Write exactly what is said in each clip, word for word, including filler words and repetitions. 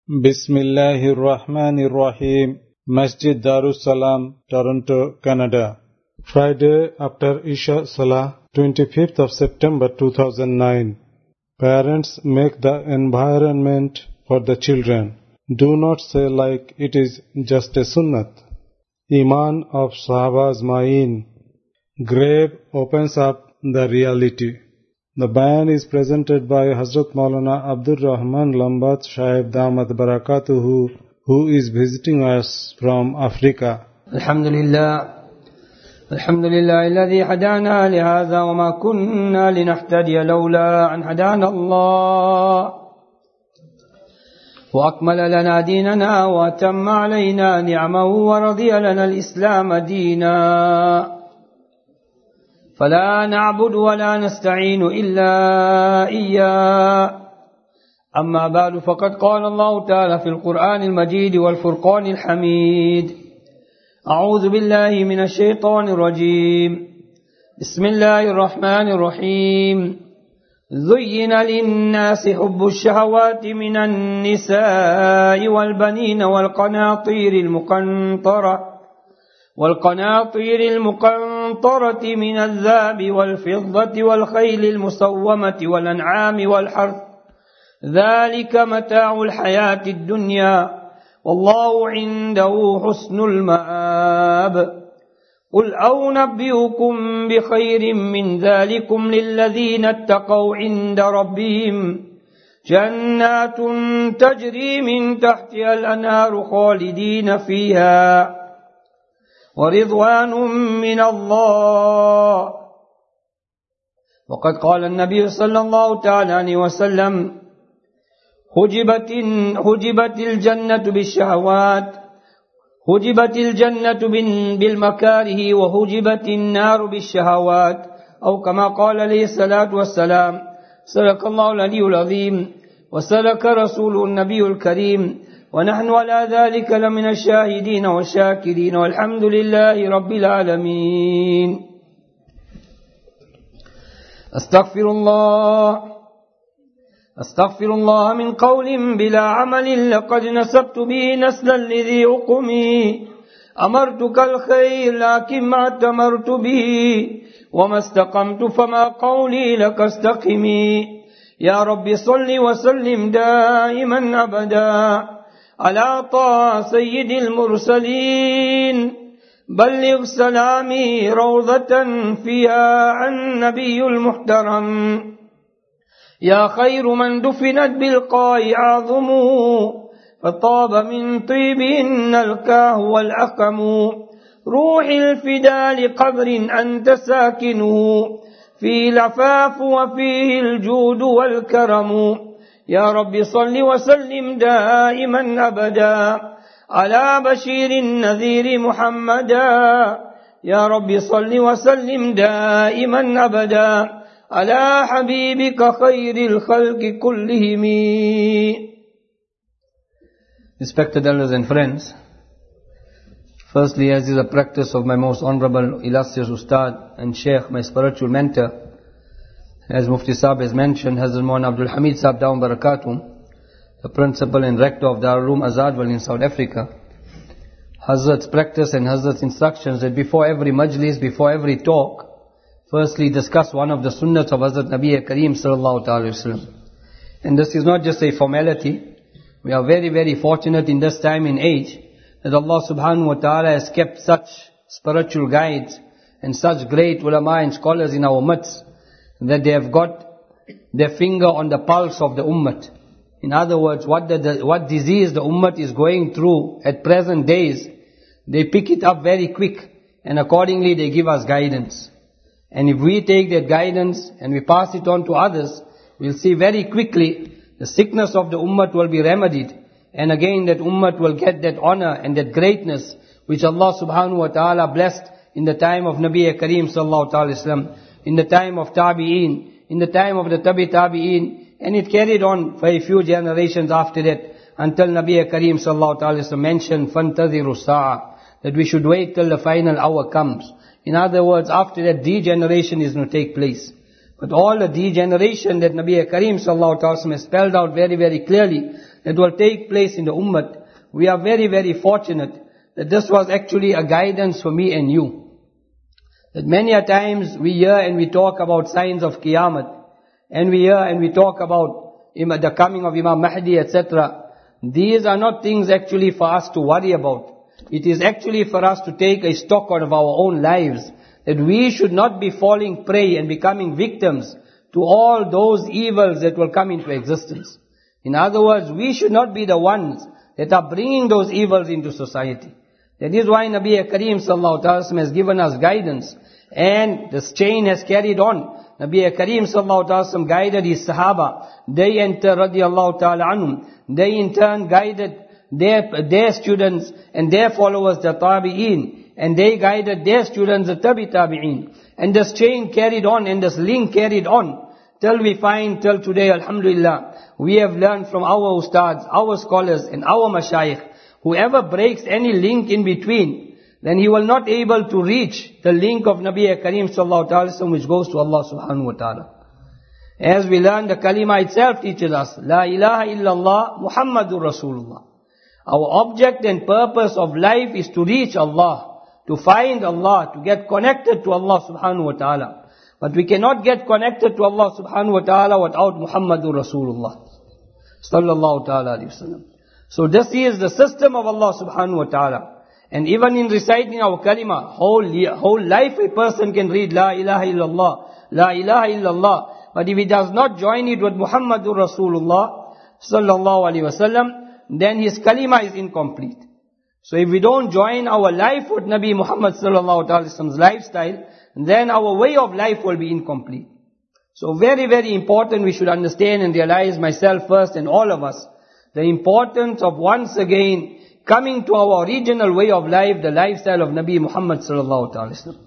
Bismillahir Rahmanir Rahim. Masjid Darussalam, Toronto, Canada. Friday after Isha Salah, twenty-fifth of September two thousand nine. Parents make the environment for the children. Do not say like it is just a sunnat. Iman of Sahabas Ma'in. Grave opens up the reality. The bayan is presented by Hazrat Maulana Abdul Rahman Lambat Shahib Damat Barakatuhu, who is visiting us from Africa. Alhamdulillah. Alhamdulillah alladhi hadana lihadha wa ma kunna linahtadiya lawla an hadana Allah. وأكمل لنا ديننا وأتم علينا نعمه ورضي لنا الإسلام دينا فلا نعبد ولا نستعين إلا إياه أما بعد فقد قال الله تعالى في القرآن المجيد والفرقان الحميد أعوذ بالله من الشيطان الرجيم بسم الله الرحمن الرحيم زين للناس حب الشهوات من النساء والبنين والقناطير المقنطرة والقناطير المقنطرة من الذهب والفضة والخيل المسومة والأنعام والحرث ذلك متاع الحياة الدنيا والله عنده حسن المآب قل أنبئكم بخير من ذلكم للذين اتقوا عند ربهم جنات تجري من تحتها الأنهار خالدين فيها ورضوان من الله وقد قال النبي صلى الله تعالى عليه وسلم حجبت حجبت الجنة بالشهوات حجبت الجنة بالمكاره وحجبت النار بالشهوات أو كما قال عليه الصلاة والسلام صدق الله العلي العظيم وصدق رسوله النبي الكريم ونحن على ذلك لمن الشاهدين والشاكرين والحمد لله رب العالمين أستغفر الله أستغفر الله من قول بلا عمل لقد نسبت به نسلا لذي عقمي أمرتك الخير لكن ما اتمرت به وما استقمت فما قولي لك استقمي يا رب صل وسلم دائما أبدا على طه سيد المرسلين بلغ سلامي روضة فيها عن نبي المحترم يا خير من دفنت بالقاع أعظم فطاب من طيبهن الكاه والأقم روحي الفدا لقبر أنت ساكنه فيه العفاف وفيه الجود والكرم يا رب صل وسلم دائما أبدا على بشير النذير محمدا يا رب صل وسلم دائما أبدا على حبيبك خير الخلق كلهم. Respected elders and friends, firstly, as is a practice of my most honorable, illustrious Ustad and Sheikh, my spiritual mentor, as Mufti Sahib has mentioned, Hazrat Maulana Abdul Hamid Sahib Daum Barakatum, the principal and rector of Darul Uloom Azadwal in South Africa, Hazrat's practice and Hazrat's instructions that before every majlis, before every talk, firstly discuss one of the sunnahs of Hazrat Nabi Kareem sallallahu ta'ala wasallam. And this is not just a formality. We are very, very fortunate in this time and age that Allah subhanahu wa ta'ala has kept such spiritual guides and such great ulama and scholars in our midst that they have got their finger on the pulse of the ummah. In other words, what the, what disease the ummah is going through at present days, they pick it up very quick and accordingly they give us guidance. And if we take that guidance and we pass it on to others, we'll see very quickly the sickness of the ummah will be remedied. And again that ummah will get that honor and that greatness which Allah subhanahu wa ta'ala blessed in the time of Nabi Kareem sallallahu ta'ala wasallam, in the time of Tabi'een, in the time of the Tabi Tabi'een, and it carried on for a few generations after that until Nabi Kareem sallallahu ta'ala wasallam mentioned فَانْتَظِرُوا السَّاعَةَ, that we should wait till the final hour comes. In other words, after that degeneration is going to take place. But all the degeneration that Nabi Kareem sallallahu alaihi wasallam has spelled out very, very clearly, that will take place in the ummah. We are very, very fortunate that this was actually a guidance for me and you. That many a times we hear and we talk about signs of Qiyamah, and we hear and we talk about the coming of Imam Mahdi, et cetera. These are not things actually for us to worry about. It is actually for us to take a stock out of our own lives, that we should not be falling prey and becoming victims to all those evils that will come into existence. In other words, we should not be the ones that are bringing those evils into society. That is why Nabi Kareem sallallahu alaihi wasallam has given us guidance, and this chain has carried on. Nabi Kareem sallallahu alaihi wasallam guided his Sahaba. They enter radiallahu ta'ala anhum. They in turn guided their, their students and their followers, the Tabi'een. And they guided their students, the Tabi Tabi'een. And this chain carried on, and this link carried on, till we find, till today, alhamdulillah, we have learned from our ustads, our scholars, and our mashayikh. Whoever breaks any link in between, then he will not be able to reach the link of Nabi Kareem sallallahu alaihi wasallam, which goes to Allah subhanahu wa ta'ala. As we learn, the kalima itself teaches us, La ilaha illallah Muhammadur Rasulullah. Our object and purpose of life is to reach Allah, to find Allah, to get connected to Allah subhanahu wa ta'ala. But we cannot get connected to Allah subhanahu wa ta'ala without Muhammadur Rasulullah sallallahu ta'ala alayhi wa sallam. So this is the system of Allah subhanahu wa ta'ala. And even in reciting our kalima, whole, whole life a person can read La ilaha illallah, La ilaha illallah. But if he does not join it with Muhammadur Rasulullah sallallahu alayhi wa sallam, then his kalima is incomplete. So if we don't join our life with Nabi Muhammad sallallahu alayhi wa sallam's lifestyle, then our way of life will be incomplete. So very, very important we should understand and realize, myself first and all of us, the importance of once again coming to our original way of life, the lifestyle of Nabi Muhammad sallallahu alaihi wasallam.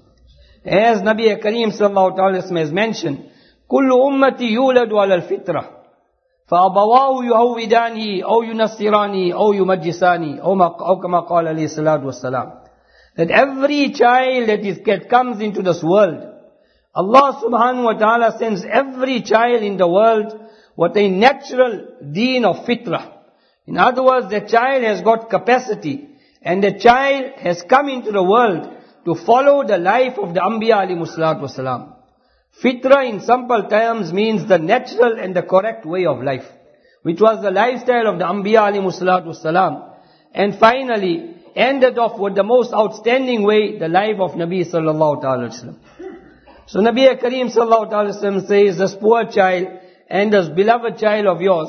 As Nabi Kareem sallallahu alaihi wasallam has mentioned, "Kullu ummati yuladu ala al-fitrah, فَأَبَوَاهُ يُهَوِّدَانِهِ أَوْ يُنَصِّرَانِهِ أَوْ يُمَجِّسَانِهِ أَوْ كَمَا قَالَ عَلَيْهِ الصَّلَاةُ وَالسَّلَامُ." That every child that is that comes into this world, Allah subhanahu wa ta'ala sends every child in the world with a natural deen of fitrah. In other words, the child has got capacity, and the child has come into the world to follow the life of the Anbiya alayhimu salatu wasalam. Fitra in simple terms means the natural and the correct way of life, which was the lifestyle of the Anbiya alayhimu salatu wasalam. And finally, ended off with the most outstanding way, the life of Nabi sallallahu ta'ala wasallam. So Nabi Kareem sallallahu ta'ala wasallam says, this poor child and this beloved child of yours,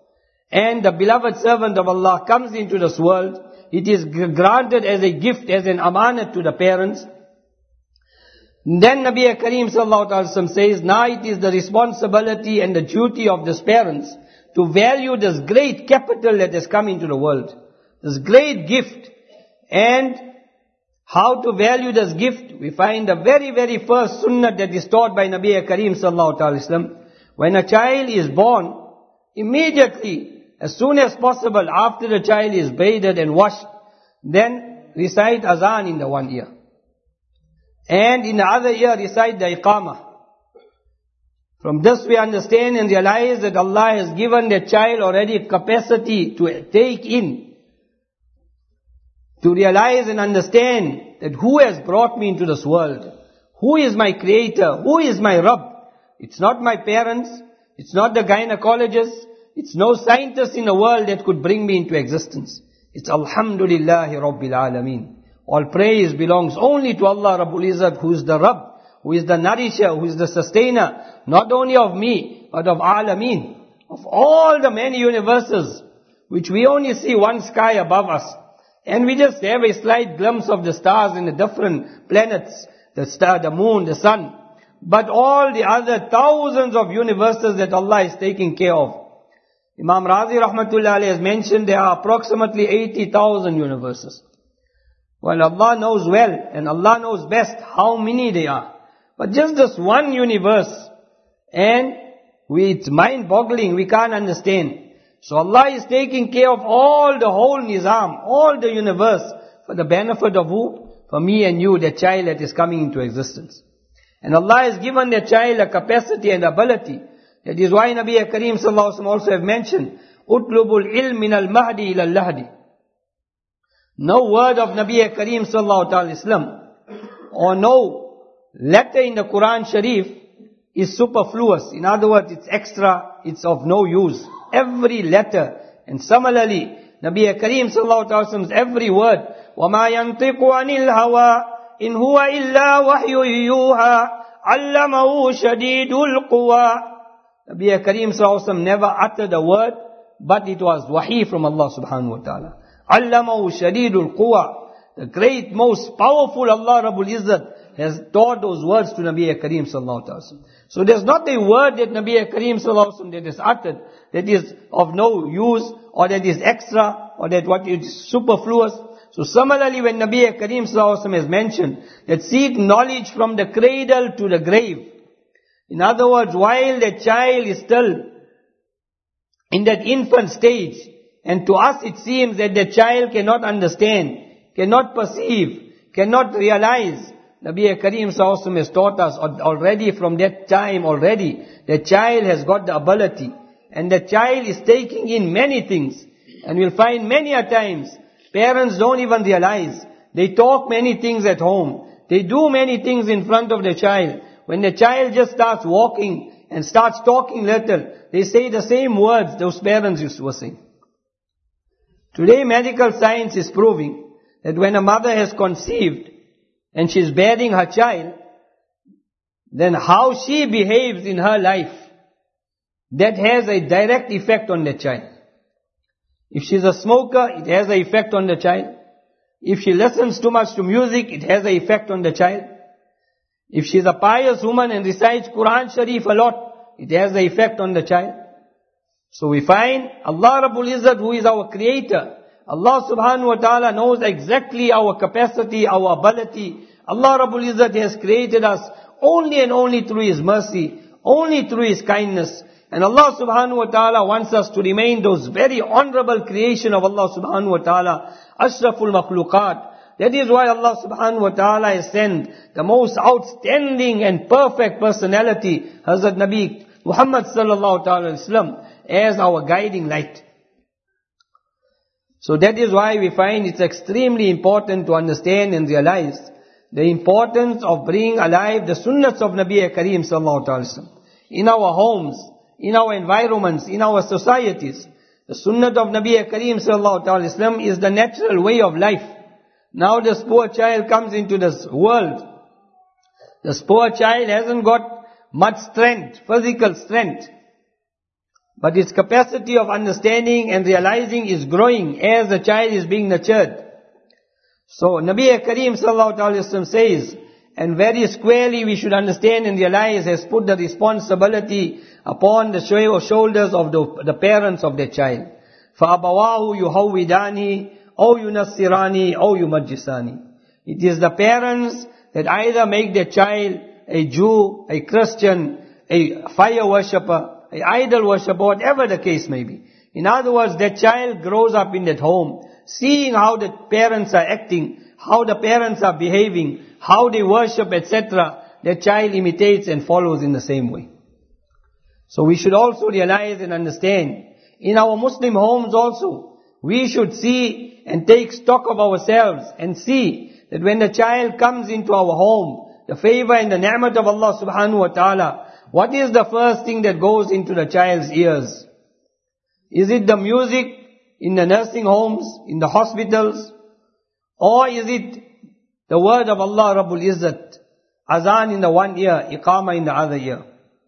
and the beloved servant of Allah comes into this world, it is granted as a gift, as an amanat to the parents. Then Nabi Kareem sallallahu alaihi wasallam says, now it is the responsibility and the duty of these parents to value this great capital that has come into the world, this great gift. And how to value this gift? We find the very, very first sunnah that is taught by Nabi Kareem sallallahu alaihi wasallam. When a child is born, immediately, as soon as possible, after the child is bathed and washed, then recite azan in the one ear. And in the other ear, recite the iqamah. From this we understand and realize that Allah has given the child already capacity to take in, to realize and understand that who has brought me into this world, who is my creator, who is my Rabb. It's not my parents, it's not the gynecologist, it's no scientist in the world that could bring me into existence. It's Alhamdulillahi Rabbil Alameen. All praise belongs only to Allah Rabbul Izzat, who is the Rabb, who is the nourisher, who is the sustainer, not only of me, but of Alameen, of all the many universes, which we only see one sky above us. And we just have a slight glimpse of the stars and the different planets, the star, the moon, the sun. But all the other thousands of universes that Allah is taking care of. Imam Razi Rahmatullah Alayhi has mentioned there are approximately eighty thousand universes. Well, Allah knows well, and Allah knows best how many they are. But just this one universe, and we, it's mind-boggling, we can't understand. So Allah is taking care of all the whole nizam, all the universe, for the benefit of who? For me and you, the child that is coming into existence. And Allah has given the child a capacity and ability. That is why Nabi Kareem sallallahu alaihi wasallam also have mentioned, Utlubul ilm min al-mahdi ila al-lahdi. No word of Nabi Kareem sallallahu alaihi wasallam or no letter in the Quran Sharif is superfluous. In other words, it's extra, it's of no use. Every letter, and similarly, Nabi Kareem sallallahu alaihi wasallam's every word, وَمَا يَنْطِقُ عَنِ الْهَوَىٰ إِنْ هُوَ إِلَّا وَحْيٌ يُوحَىٰ عَلَّمَهُ شَدِيدُ الْقُوَىٰ. Nabi Kareem sallallahu alaihi wasallam never uttered a word, but it was wahi from Allah subhanahu wa ta'ala. عَلَّمَهُ شَدِيدُ الْقُوَىٰ. The great, most powerful Allah Rabbul Izzat has taught those words to Nabi Kareem sallallahu alaihi wasallam. So there's not a word that Nabi Kareem sallallahu alaihi wasallam that is uttered that is of no use or that is extra or that what is superfluous. So similarly, when Nabi Kareem sallallahu alaihi wasallam has mentioned that seek knowledge from the cradle to the grave. In other words, while the child is still in that infant stage, and to us it seems that the child cannot understand, cannot perceive, cannot realize. Nabi Kareem sallallahu alaihi wasallam has taught us already from that time already, the child has got the ability. And the child is taking in many things. And we'll find many a times, parents don't even realize. They talk many things at home. They do many things in front of the child. When the child just starts walking and starts talking little, they say the same words those parents used to sing. Today medical science is proving that when a mother has conceived and she is bearing her child, then how she behaves in her life, that has a direct effect on the child. If she's a smoker, it has an effect on the child. If she listens too much to music, it has an effect on the child. If she's a pious woman and recites Quran Sharif a lot, it has an effect on the child. So we find Allah Rabbul Izzat, who is our creator, Allah subhanahu wa ta'ala knows exactly our capacity, our ability. Allah Rabbul Izzat has created us only and only through His mercy, only through His kindness. And Allah subhanahu wa ta'ala wants us to remain those very honorable creation of Allah subhanahu wa ta'ala, Ashraful Makhluqat. That is why Allah subhanahu wa ta'ala has sent the most outstanding and perfect personality, Hazrat Nabi Muhammad sallallahu ta'ala wasallam, as our guiding light. So that is why we find it's extremely important to understand and realize the importance of bringing alive the sunnahs of Nabi Kareem sallallahu ta'ala wasallam in our homes, in our environments, in our societies. The sunnah of Nabi Kareem sallallahu ta'ala wasallam is the natural way of life. Now this poor child comes into this world. This poor child hasn't got much strength, physical strength. But its capacity of understanding and realizing is growing as the child is being nurtured. So Nabi Kareem sallallahu alaihi wasallam says, and very squarely we should understand and realize, has put the responsibility upon the shoulders of the, the parents of their child. فَأَبَوَاهُ يُهَوِّدَانِهِ أَوْ يُنَصِّرَانِهِ أَوْ يُمَجِّسَانِهِ. It is the parents that either make their child a Jew, a Christian, a fire worshipper, an idol worshipper, whatever the case may be. In other words, that child grows up in that home, seeing how the parents are acting, how the parents are behaving, how they worship, et cetera. That child imitates and follows in the same way. So we should also realize and understand, in our Muslim homes also, we should see and take stock of ourselves and see that when the child comes into our home, the favor and the ni'mat of Allah subhanahu wa ta'ala, what is the first thing that goes into the child's ears? Is it the music in the nursing homes, in the hospitals? Or is it the word of Allah Rabbul Izzat? Azan in the one ear, Iqama in the other ear.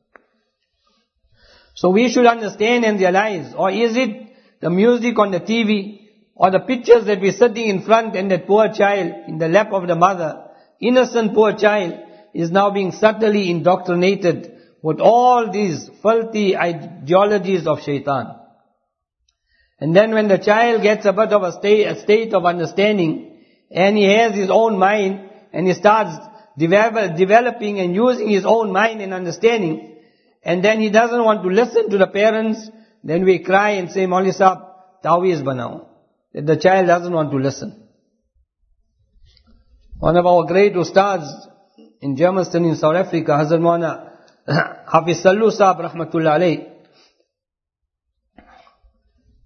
So we should understand and realize, or is it the music on the T V, or the pictures that we're sitting in front and that poor child in the lap of the mother, innocent poor child, is now being subtly indoctrinated with all these filthy ideologies of shaitan. And then when the child gets a bit of a state, a state of understanding, and he has his own mind, and he starts develop, developing and using his own mind and understanding, and then he doesn't want to listen to the parents, then we cry and say, Maulvi Sahab, Taweez banao. That the child doesn't want to listen. One of our great ustads in Germiston in South Africa, Hazrat Maulana Hafiz Sallu Sahab Rahmatullah Alayh,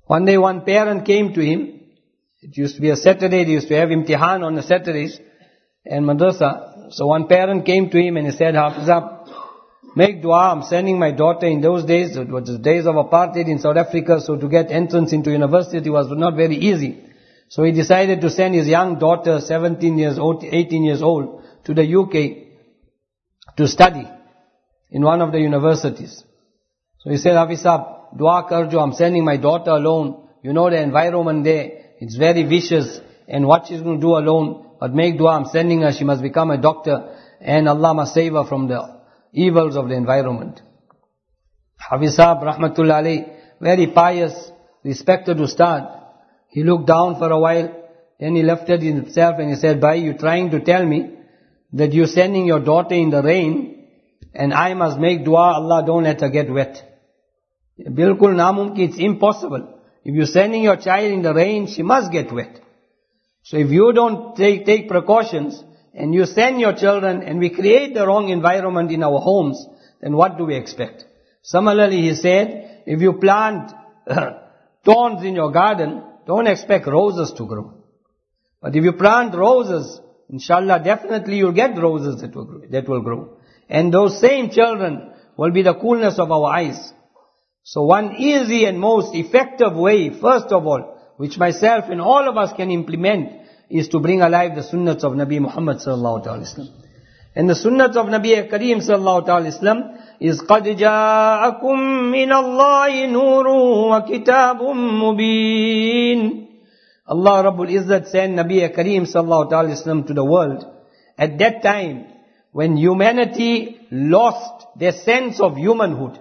One day one parent came to him. It used to be a Saturday, they used to have imtihan on the Saturdays and madrasa. So one parent came to him and he said, Hafizah, make dua, I'm sending my daughter in those days, it was the days of apartheid in South Africa, so to get entrance into university was not very easy. So he decided to send his young daughter, seventeen years old, eighteen years old, to the U K to study in one of the universities. So he said, Hafizah, dua karjo, I'm sending my daughter alone. You know the environment there. It's very vicious, and what she's going to do alone, but make dua, I'm sending her, she must become a doctor, and Allah must save her from the evils of the environment. Hafiz Sahab, rahmatullah alayh, very pious, respected Ustad. He looked down for a while, then he lifted himself and he said, Bhai, you're trying to tell me that you're sending your daughter in the rain, and I must make dua, Allah don't let her get wet. Bilkul namumki, it's impossible. If you're sending your child in the rain, she must get wet. So if you don't take, take precautions, and you send your children, and we create the wrong environment in our homes, then what do we expect? Similarly, he said, if you plant thorns in your garden, don't expect roses to grow. But if you plant roses, inshallah, definitely you'll get roses that will grow. That will grow. And those same children will be the coolness of our eyes. So one easy and most effective way, first of all, which myself and all of us can implement, is to bring alive the sunnats of Nabi Muhammad sallallahu alaihi wasallam. And the sunnats of Nabi Kareem sallallahu alaihi wasallam is قَدْ جَاءَكُمْ مِنَ اللَّهِ نُورٌ وَكِتَابٌ مُبِينٌ. Allah Rabbul Izzat sent Nabi Kareem sallallahu alaihi wasallam to the world at that time when humanity lost their sense of humanhood.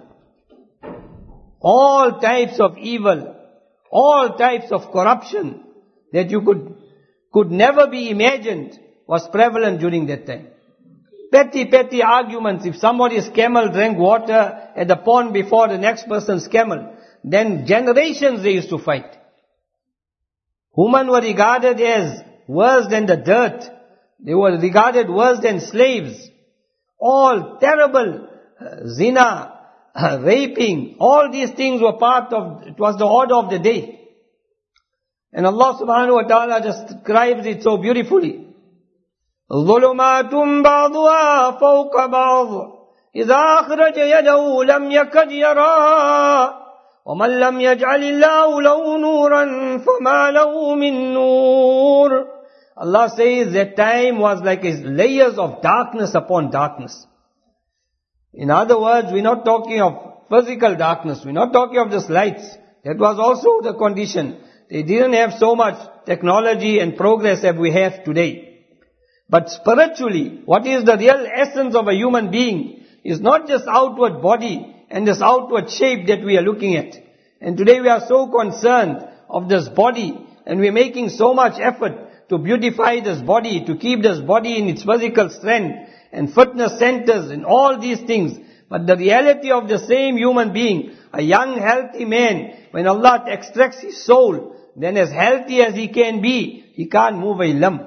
All types of evil, all types of corruption that you could, could never be imagined was prevalent during that time. Petty, petty arguments. If somebody's camel drank water at the pond before the next person's camel, then generations they used to fight. Women were regarded as worse than the dirt. They were regarded worse than slaves. All terrible uh, zina, Uh, raping, all these things were part of, it was the order of the day. And Allah subhanahu wa ta'ala just describes it so beautifully. ظُلُمَاتٌ بَعْضُهَا فَوْقَ بَعْضٍ إِذَا أَخْرَجَ يَدَهُ لَمْ يَكَدْ يَرَاهَا وَمَنْ لَمْ يَجْعَلِ اللَّهُ لَهُ نُورًا فَمَا لَهُ مِن نُورٍ. Allah says that time was like layers of darkness upon darkness. In other words, we're not talking of physical darkness. We're not talking of just lights. That was also the condition. They didn't have so much technology and progress as we have today. But spiritually, what is the real essence of a human being is not just outward body and this outward shape that we are looking at. And today we are so concerned of this body, and we're making so much effort to beautify this body, to keep this body in its physical strength, and fitness centers and all these things. But the reality of the same human being, a young healthy man, when Allah extracts his soul, then as healthy as he can be, he can't move a limb.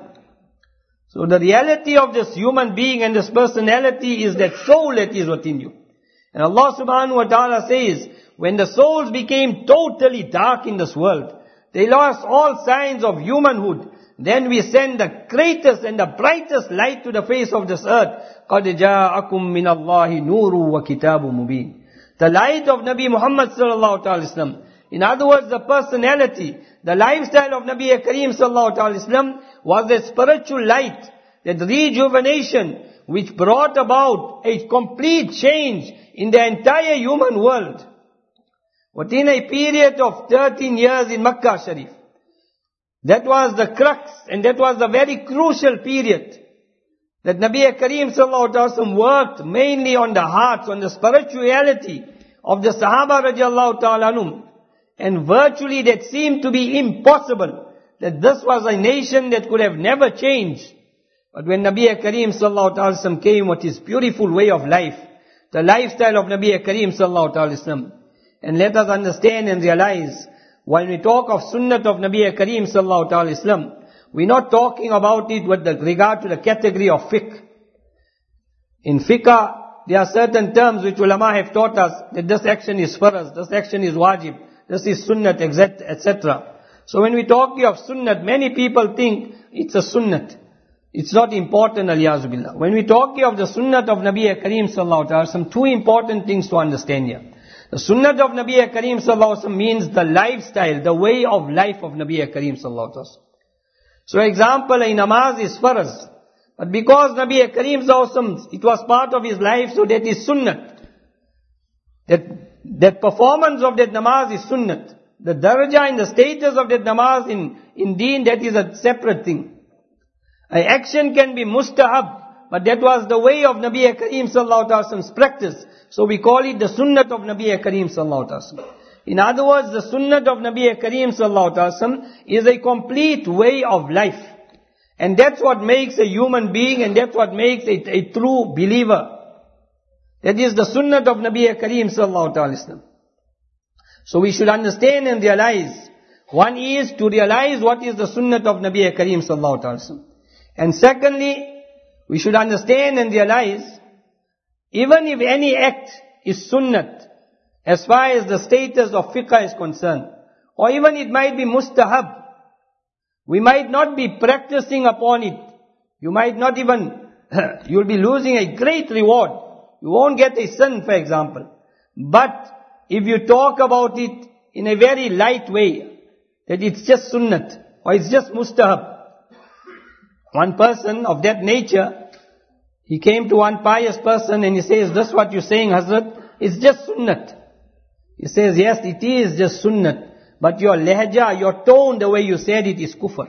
So the reality of this human being and this personality is that soul that is within you. And Allah subhanahu wa ta'ala says, when the souls became totally dark in this world, they lost all signs of humanhood, then we send the greatest and the brightest light to the face of this earth. قَدْ جَاءَكُمْ مِنَ اللَّهِ نُورٌ وَكِتَابٌ مُبِينٌ. The light of Nabi Muhammad sallallahu alaihi wasallam. In other words, the personality, the lifestyle of Nabi Kareem sallallahu alaihi wasallam was a spiritual light, that rejuvenation which brought about a complete change in the entire human world. Within a period of thirteen years in Makkah Sharif, that was the crux, and that was the very crucial period that Nabi Kareem sallallahu alaihi wasallam worked mainly on the hearts, on the spirituality of the Sahaba radiallahu ta'ala anhum. And virtually that seemed to be impossible, that this was a nation that could have never changed. But when Nabi Kareem sallallahu alaihi wasallam came with his beautiful way of life, the lifestyle of Nabi Kareem sallallahu alaihi wasallam, and let us understand and realize, when we talk of sunnat of Nabi Kareem sallallahu alaihi wasallam, we're not talking about it with regard to the category of fiqh. In fiqh, there are certain terms which ulama have taught us that this action is farz, this action is wajib, this is sunnat, et cetera. So when we talk of sunnat, many people think it's a sunnat. It's not important, aliyazu billah. When we talk of the sunnat of Nabi Kareem sallallahu alaihi wasallam, two important things to understand here. The sunnat of Nabi Kareem sallallahu alaihi wasallam means the lifestyle, the way of life of Nabi Kareem sallallahu alaihi wasallam. So example, a namaz is faraz. But because Nabi Kareem sallallahu alaihi wasallam, it was part of his life, so that is sunnat. That, that performance of that namaz is sunnat. The daraja and the status of that namaz in, in deen, that is a separate thing. An action can be mustahab, but that was the way of Nabi Kareem sallallahu alaihi wasallam's practice. So we call it the sunnat of Nabi Kareem sallallahu alaihi wasallam. In other words, the sunnat of Nabi Kareem sallallahu alaihi wasallam is a complete way of life. And that's what makes a human being, and that's what makes a, a true believer. That is the sunnat of Nabi Kareem sallallahu alaihi wasallam. So we should understand and realize. One is to realize what is the sunnat of Nabi Kareem sallallahu alaihi wasallam. And secondly, we should understand and realize, even if any act is sunnat, as far as the status of fiqh is concerned, or even it might be mustahab, we might not be practicing upon it. You might not even, you'll be losing a great reward. You won't get a sin, for example. But if you talk about it in a very light way, that it's just sunnat, or it's just mustahab. One person of that nature, he came to one pious person and he says, this what you're saying, Hazrat, it's just sunnat. He says, yes, it is just sunnat. But your lehja, your tone, the way you said it is kufr.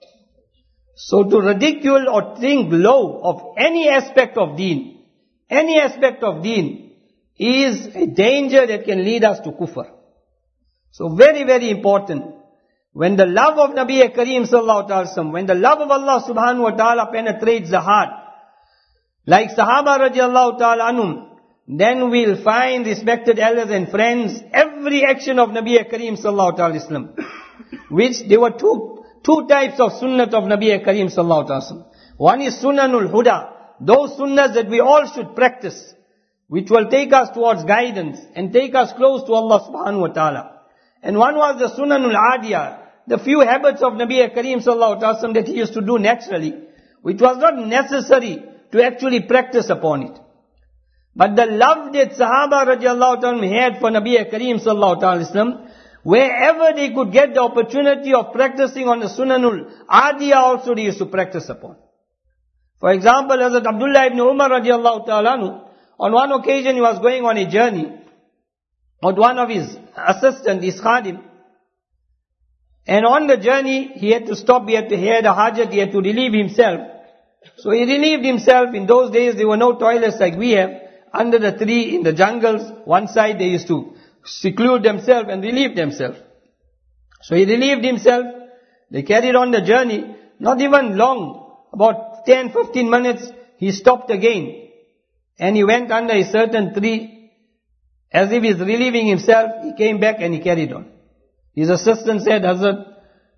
So to ridicule or think low of any aspect of deen, any aspect of deen, is a danger that can lead us to kufr. So very, very important. When the love of Nabi Kareem sallallahu alaihi wasallam, when the love of Allah subhanahu wa ta'ala penetrates the heart, like Sahaba radiallahu ta'ala anhum, then we'll find, respected elders and friends, every action of Nabi Kareem sallallahu alaihi wasallam, which there were two, two types of sunnat of Nabi Kareem sallallahu alaihi wasallam. One is sunnanul huda, those sunnahs that we all should practice, which will take us towards guidance and take us close to Allah subhanahu wa ta'ala. And one was the sunanul adiyah, the few habits of Nabi Kareem sallallahu alaihi wasallam that he used to do naturally, which was not necessary to actually practice upon it. But the love that Sahaba radiallahu ta'ala had for Nabi Kareem sallallahu alaihi wasallam, wherever they could get the opportunity of practicing on the sunanul adiyah also they used to practice upon. For example, Hazrat Abdullah ibn Umar radiallahu ta'ala, on one occasion he was going on a journey with one of his assistants, his khadim. And on the journey, he had to stop, he had to hear the hajat, he had to relieve himself. So he relieved himself. In those days, there were no toilets like we have. Under the tree, in the jungles, one side they used to seclude themselves and relieve themselves. So he relieved himself. They carried on the journey. Not even long, about ten, fifteen minutes, he stopped again. And he went under a certain tree. As if he's relieving himself, he came back and he carried on. His assistant said, Hazrat,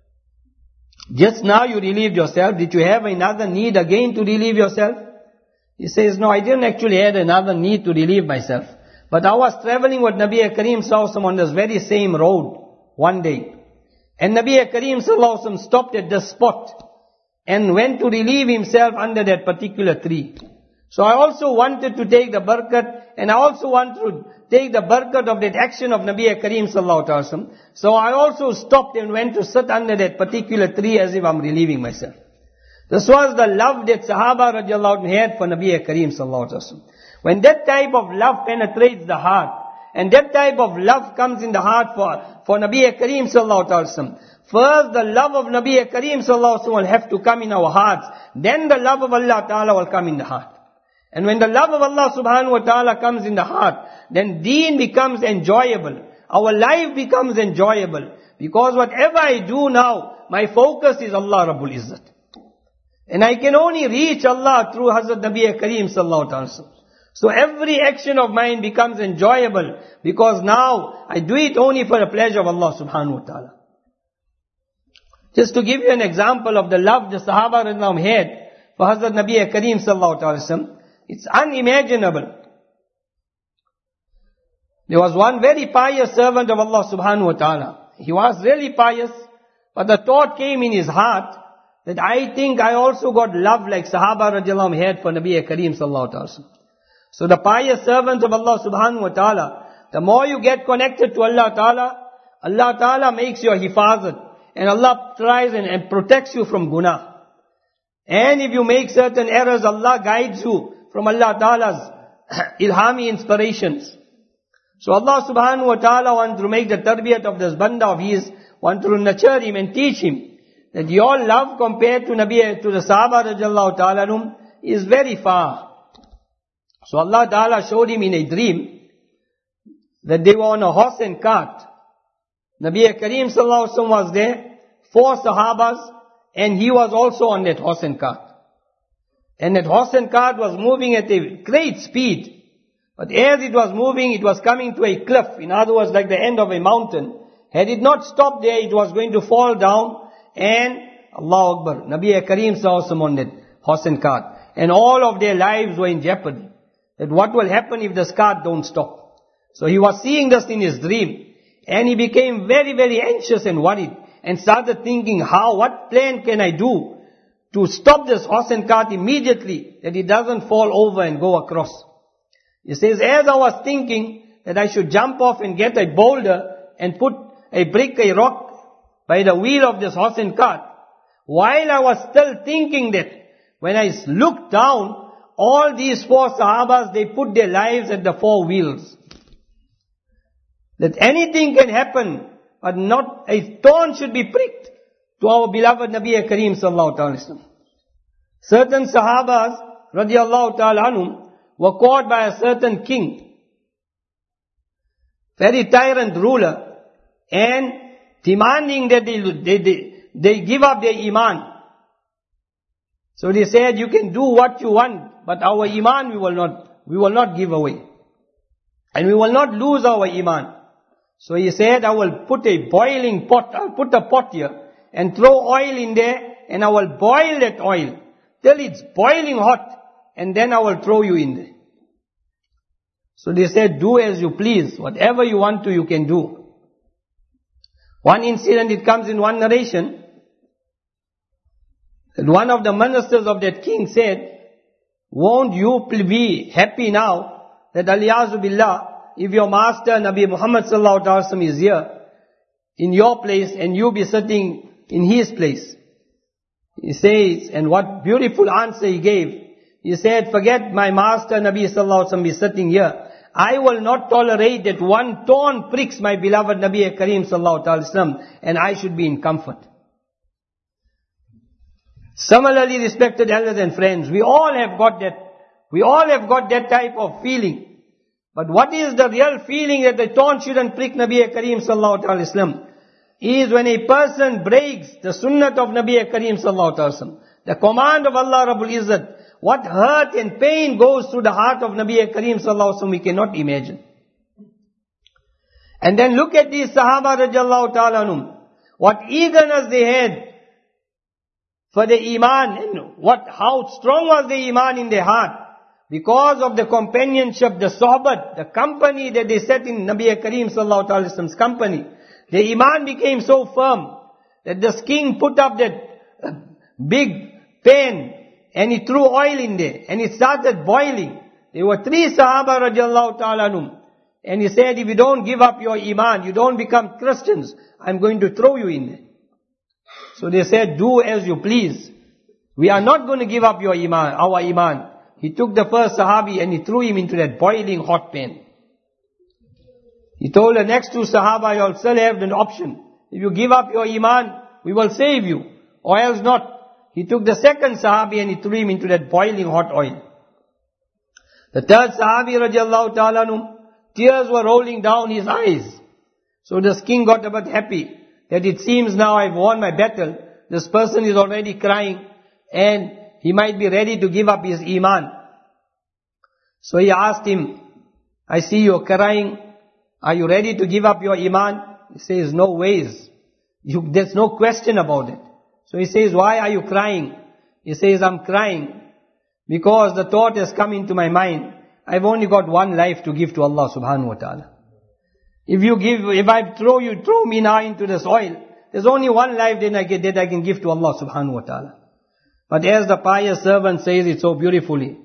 just now you relieved yourself. Did you have another need again to relieve yourself? He says, no, I didn't actually have another need to relieve myself. But I was traveling with Nabi Kareem sallallahu alaihi wasallam on this very same road one day. And Nabi Kareem sallallahu alaihi wasallam stopped at this spot and went to relieve himself under that particular tree. So I also wanted to take the barakat, and I also wanted to take the barakat of that action of Nabi Kareem sallallahu alaihi wasallam. So I also stopped and went to sit under that particular tree as if I'm relieving myself. This was the love that Sahaba radiallahu anhu had for Nabi Kareem sallallahu alaihi wasallam. When that type of love penetrates the heart, and that type of love comes in the heart for, for Nabi Kareem sallallahu alaihi wasallam, first the love of Nabi Kareem sallallahu alaihi wasallam will have to come in our hearts. Then the love of Allah ta'ala will come in the heart. And when the love of Allah subhanahu wa ta'ala comes in the heart, then deen becomes enjoyable. Our life becomes enjoyable. Because whatever I do now, my focus is Allah Rabbul Izzat. And I can only reach Allah through Hazrat Nabi Kareem sallallahu alaihi wasallam. So every action of mine becomes enjoyable because now I do it only for the pleasure of Allah subhanahu wa ta'ala. Just to give you an example of the love the Sahaba radhiyallahu anhum had for Hazrat Nabi Kareem sallallahu alaihi wasallam, it's unimaginable. There was one very pious servant of Allah subhanahu wa ta'ala. He was really pious, but the thought came in his heart that I think I also got love like Sahaba radiallahu anhum had for Nabi Kareem sallallahu alaihi wasallam. So the pious servant of Allah subhanahu wa ta'ala, the more you get connected to Allah ta'ala, Allah ta'ala makes your hifazat. And Allah tries and, and protects you from guna. And if you make certain errors, Allah guides you from Allah ta'ala's ilhami inspirations. So Allah subhanahu wa ta'ala wants to make the tarbiyat of this banda of his, want to nurture him and teach him that your love compared to Nabi, to the Sahaba radiallahu ta'ala anhum is very far. So Allah ta'ala showed him in a dream that they were on a horse and cart. Nabi Kareem sallallahu alaihi wasallam was there, four Sahabas, and he was also on that horse and cart. And that horse and cart was moving at a great speed. But as it was moving, it was coming to a cliff. In other words, like the end of a mountain. Had it not stopped there, it was going to fall down. And, Allahu Akbar, Nabi Kareem sallallahu alaihi wasallam on that horse and cart. And all of their lives were in jeopardy. That what will happen if this cart don't stop? So he was seeing this in his dream. And he became very, very anxious and worried. And started thinking, how, what plan can I do to stop this horse and cart immediately, that it doesn't fall over and go across. He says, as I was thinking that I should jump off and get a boulder and put a brick, a rock by the wheel of this horse and cart, while I was still thinking that, when I looked down, all these four Sahabas, they put their lives at the four wheels. That anything can happen, but not a thorn should be pricked to our beloved Nabi Kareem sallallahu alaihi wasallam. Certain Sahabas, radiallahu ta'ala anhum, were caught by a certain king, very tyrant ruler, and demanding that they, they, they, they give up their iman. So they said, you can do what you want, but our iman we will not, we will not give away. And we will not lose our iman. So he said, I will put a boiling pot, I'll put a pot here, and throw oil in there, and I will boil that oil, till it's boiling hot, and then I will throw you in there. So they said, do as you please, whatever you want to, you can do. One incident, it comes in one narration, that one of the ministers of that king said, won't you be happy now, that aliyazu billah, if your master Nabi Muhammad sallallahu alaihi wasallam is here, in your place, and you be sitting in his place. He says, and what beautiful answer he gave. He said, forget my master Nabi sallallahu alaihi wasallam be sitting here. I will not tolerate that one thorn pricks my beloved Nabi Kareem sallallahu alaihi wasallam, and I should be in comfort. Similarly, respected elders and friends, we all have got that, we all have got that type of feeling. But what is the real feeling that the thorn shouldn't prick Nabi Kareem sallallahu alaihi wasallam? Is when a person breaks the sunnat of Nabi Kareem sallallahu alaihi wasallam, the command of Allah Rabbul Izzat. What hurt and pain goes through the heart of Nabi Kareem sallallahu alaihi wasallam, we cannot imagine. And then look at these Sahaba radiallahu ta'ala anhum. What eagerness they had for the iman, and what, how strong was the iman in their heart. Because of the companionship, the sohbat, the company that they set in Nabi Kareem sallallahu alaihi wasallam's company, the iman became so firm that this king put up that big pan and he threw oil in there and it started boiling. There were three Sahaba radiallahu ta'ala anhum, and he said, if you don't give up your iman, you don't become Christians, I'm going to throw you in there. So they said, do as you please. We are not going to give up your iman, our iman. He took the first Sahabi and he threw him into that boiling hot pan. He told the next two Sahaba, you'll still have an option. If you give up your iman, we will save you, or else not. He took the second Sahabi and he threw him into that boiling hot oil. The third Sahabi radiallahu ta'ala anhu, tears were rolling down his eyes. So this king got a bit happy that it seems now I've won my battle. This person is already crying and he might be ready to give up his iman. So he asked him, I see you're crying. Are you ready to give up your iman? He says, no ways. You, there's no question about it. So he says, why are you crying? He says, I'm crying because the thought has come into my mind. I've only got one life to give to Allah subhanahu wa ta'ala. If you give, if I throw you, throw me now into the soil, there's only one life that I, get, that I can give to Allah subhanahu wa ta'ala. But as the pious servant says it so beautifully,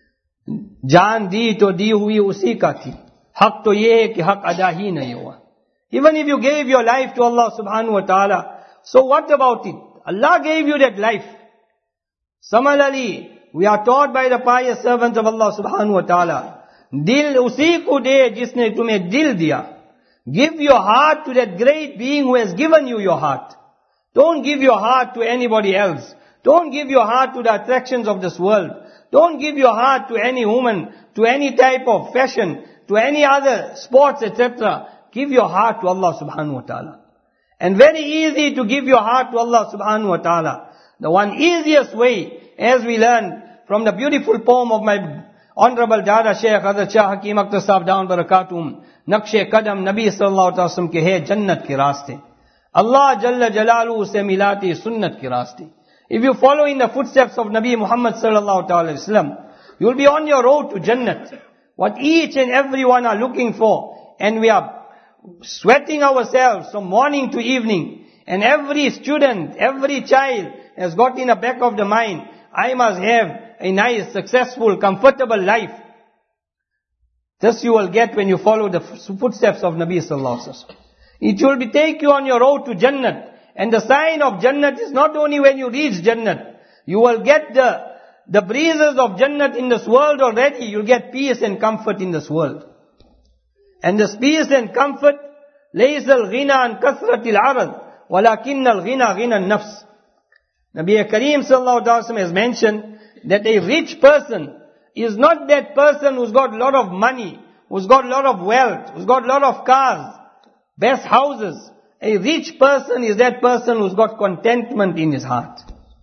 Jaan di to di hui usi ka thi. Haq to ye hai ki haq ada hi nahi hua. Even if you gave your life to Allah subhanahu wa ta'ala, so what about it? Allah gave you that life. Similarly, we are taught by the pious servants of Allah subhanahu wa ta'ala, dil usi ko de jisne tumhe dil diya. Give your heart to that great being who has given you your heart. Don't give your heart to anybody else. Don't give your heart to the attractions of this world. Don't give your heart to any woman, to any type of fashion, to any other sports, et cetera. Give your heart to Allah subhanahu wa ta'ala. And very easy to give your heart to Allah subhanahu wa ta'ala. The one easiest way, as we learn from the beautiful poem of my Honorable Dada Shaykh Hazrat Shah Hakeem Akhtar Sahab Down Barakatum, Naqsh Qadam Nabi Sallallahu Alaihi Wasallam ke hai Jannat ke raaste. Allah Jalla Jalaluhu se milati sunnat ke raaste. If you follow in the footsteps of Nabi Muhammad Sallallahu Alaihi Wasallam, you will be on your road to Jannat. What each and every one are looking for, and we are sweating ourselves from morning to evening, and every student, every child has got in the back of the mind, I must have a nice, successful, comfortable life. This you will get when you follow the footsteps of Nabi Sallallahu Alaihi Wasallam. It will be take you on your road to Jannat. And the sign of Jannat is not only when you reach Jannat. You will get the, the breezes of Jannat in this world already. You'll get peace and comfort in this world. And this peace and comfort, لَيْسَ الْغِنَى عَنْ كَثْرَةِ الْعَرَضِ وَلَكِنَّ الْغِنَى غِنَى النَّفْسِ. Nabi Kareem Sallallahu Alaihi Wasallam has mentioned that a rich person is not that person who's got a lot of money, who's got a lot of wealth, who's got a lot of cars, best houses. A rich person is that person who's got contentment in his heart.